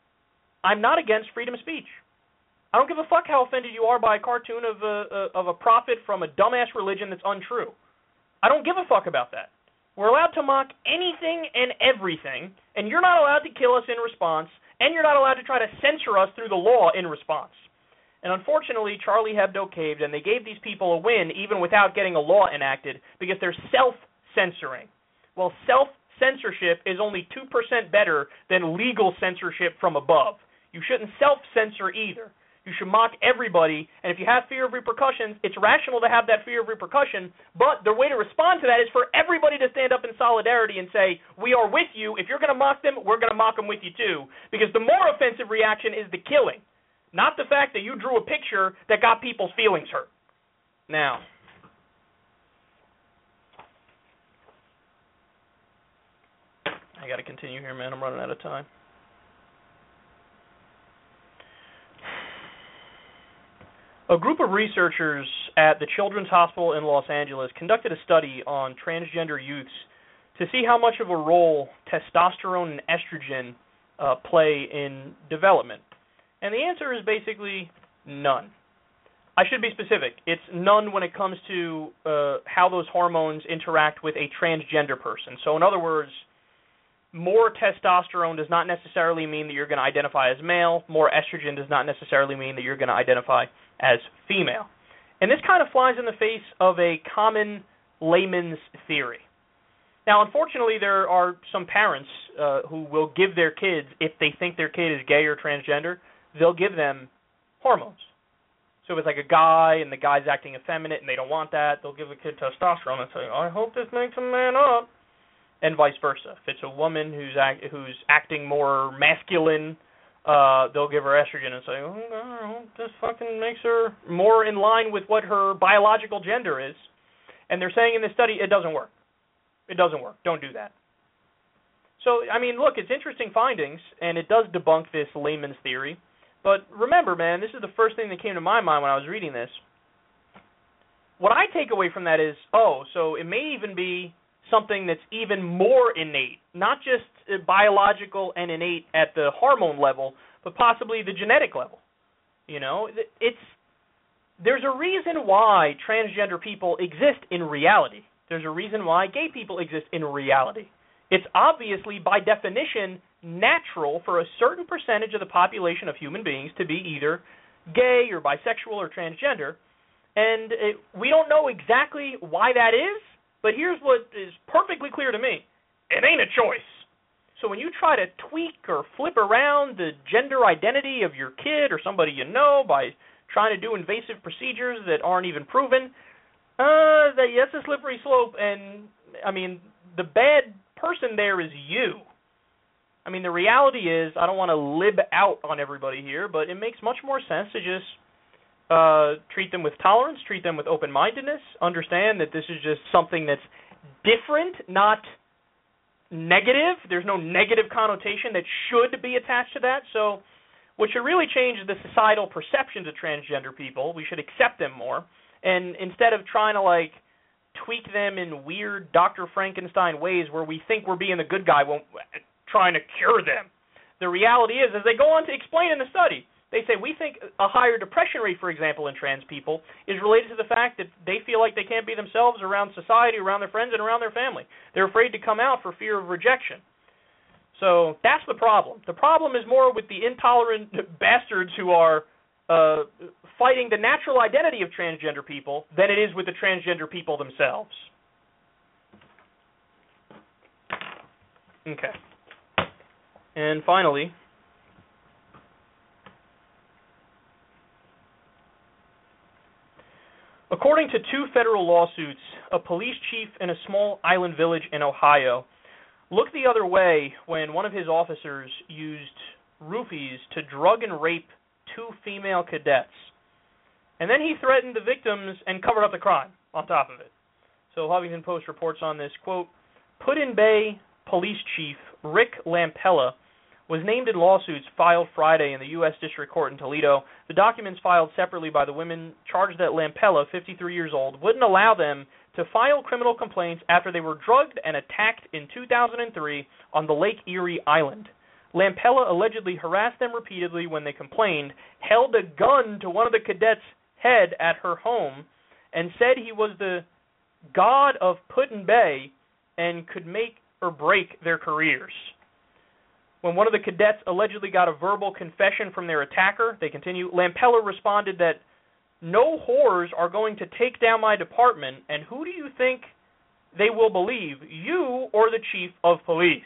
I'm not against freedom of speech. I don't give a fuck how offended you are by a cartoon of a, of a prophet from a dumbass religion that's untrue. I don't give a fuck about that. We're allowed to mock anything and everything, and you're not allowed to kill us in response, and you're not allowed to try to censor us through the law in response. And unfortunately, Charlie Hebdo caved, and they gave these people a win even without getting a law enacted because they're self-censoring. Well, self-censorship is only two percent better than legal censorship from above. You shouldn't self-censor either. You should mock everybody, and if you have fear of repercussions, it's rational to have that fear of repercussion, but the way to respond to that is for everybody to stand up in solidarity and say, we are with you. If you're going to mock them, we're going to mock them with you too, because the more offensive reaction is the killing, not the fact that you drew a picture that got people's feelings hurt. Now, I got to continue here, man. I'm running out of time. A group of researchers at the Children's Hospital in Los Angeles conducted a study on transgender youths to see how much of a role testosterone and estrogen uh, play in development. And the answer is basically none. I should be specific. It's none when it comes to uh, how those hormones interact with a transgender person. So in other words, more testosterone does not necessarily mean that you're going to identify as male. More estrogen does not necessarily mean that you're going to identify as female. And this kind of flies in the face of a common layman's theory. Now, unfortunately, there are some parents uh, who will give their kids, if they think their kid is gay or transgender, they'll give them hormones. So if it's like a guy and the guy's acting effeminate and they don't want that, they'll give the kid testosterone and say, I hope this makes him man up. And vice versa. If it's a woman who's act, who's acting more masculine, uh, they'll give her estrogen and say, oh, no, this fucking makes her more in line with what her biological gender is. And they're saying in this study, it doesn't work. It doesn't work. Don't do that. So, I mean, look, it's interesting findings, and it does debunk this layman's theory. But remember, man, this is the first thing that came to my mind when I was reading this. What I take away from that is, oh, so it may even be something that's even more innate, not just biological and innate at the hormone level, but possibly the genetic level. You know, it's there's a reason why transgender people exist in reality. There's a reason why gay people exist in reality. It's obviously, by definition, natural for a certain percentage of the population of human beings to be either gay or bisexual or transgender, and it, we don't know exactly why that is. But here's what is perfectly clear to me. It ain't a choice. So when you try to tweak or flip around the gender identity of your kid or somebody you know by trying to do invasive procedures that aren't even proven, uh, that's a slippery slope. And, I mean, the bad person there is you. I mean, the reality is, I don't want to lib out on everybody here, but it makes much more sense to just Uh, treat them with tolerance, treat them with open-mindedness, understand that this is just something that's different, not negative. There's no negative connotation that should be attached to that. So what should really change is the societal perceptions of transgender people. We should accept them more. And instead of trying to, like, tweak them in weird Doctor Frankenstein ways where we think we're being the good guy when trying to cure them. The reality is, as they go on to explain in the study, they say we think a higher depression rate, for example, in trans people is related to the fact that they feel like they can't be themselves around society, around their friends, and around their family. They're afraid to come out for fear of rejection. So that's the problem. The problem is more with the intolerant bastards who are uh, fighting the natural identity of transgender people than it is with the transgender people themselves. Okay. And finally, according to two federal lawsuits, a police chief in a small island village in Ohio looked the other way when one of his officers used roofies to drug and rape two female cadets. And then he threatened the victims and covered up the crime on top of it. So Huffington Post reports on this, quote, Put-in-Bay Police Chief Rick Lampella was named in lawsuits filed Friday in the U S District Court in Toledo. The documents filed separately by the women charged that Lampella, fifty-three years old, wouldn't allow them to file criminal complaints after they were drugged and attacked in two thousand three on the Lake Erie Island. Lampella allegedly harassed them repeatedly when they complained, held a gun to one of the cadets' head at her home, and said he was the god of Put-in-Bay and could make or break their careers. When one of the cadets allegedly got a verbal confession from their attacker, they continue, Lampella responded that no whores are going to take down my department, and who do you think they will believe, you or the chief of police?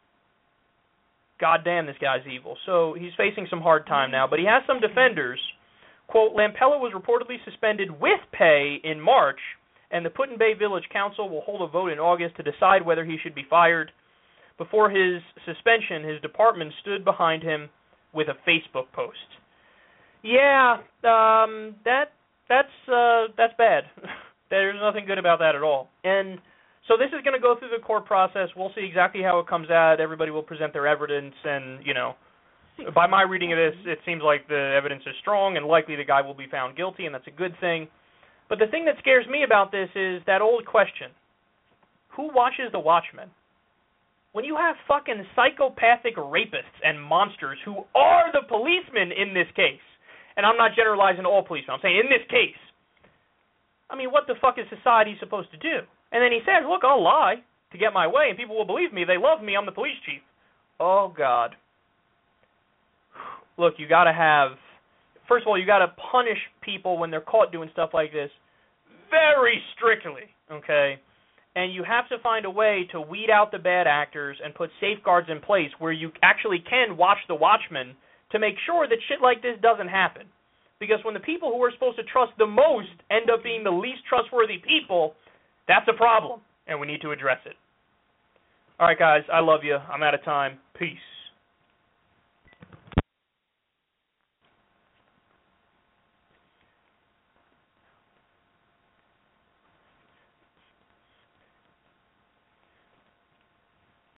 God damn, this guy's evil. So he's facing some hard time now, but he has some defenders. Quote, Lampella was reportedly suspended with pay in March, and the Put-in-Bay Village Council will hold a vote in August to decide whether he should be fired. Before his suspension, his department stood behind him with a Facebook post. Yeah, um, that that's uh, that's bad. There's nothing good about that at all. And so this is going to go through the court process. We'll see exactly how it comes out. Everybody will present their evidence, and you know, by my reading of this, it seems like the evidence is strong, and likely the guy will be found guilty, and that's a good thing. But the thing that scares me about this is that old question: who watches the Watchmen? When you have fucking psychopathic rapists and monsters who are the policemen in this case, and I'm not generalizing all policemen, I'm saying in this case, I mean, what the fuck is society supposed to do? And then he says, look, I'll lie to get my way, and people will believe me. They love me. I'm the police chief. Oh, God. Look, you got to have, first of all, you got to punish people when they're caught doing stuff like this very strictly, okay? And you have to find a way to weed out the bad actors and put safeguards in place where you actually can watch the Watchmen to make sure that shit like this doesn't happen. Because when the people who we're supposed to trust the most end up being the least trustworthy people, that's a problem, and we need to address it. All right, guys, I love you. I'm out of time. Peace.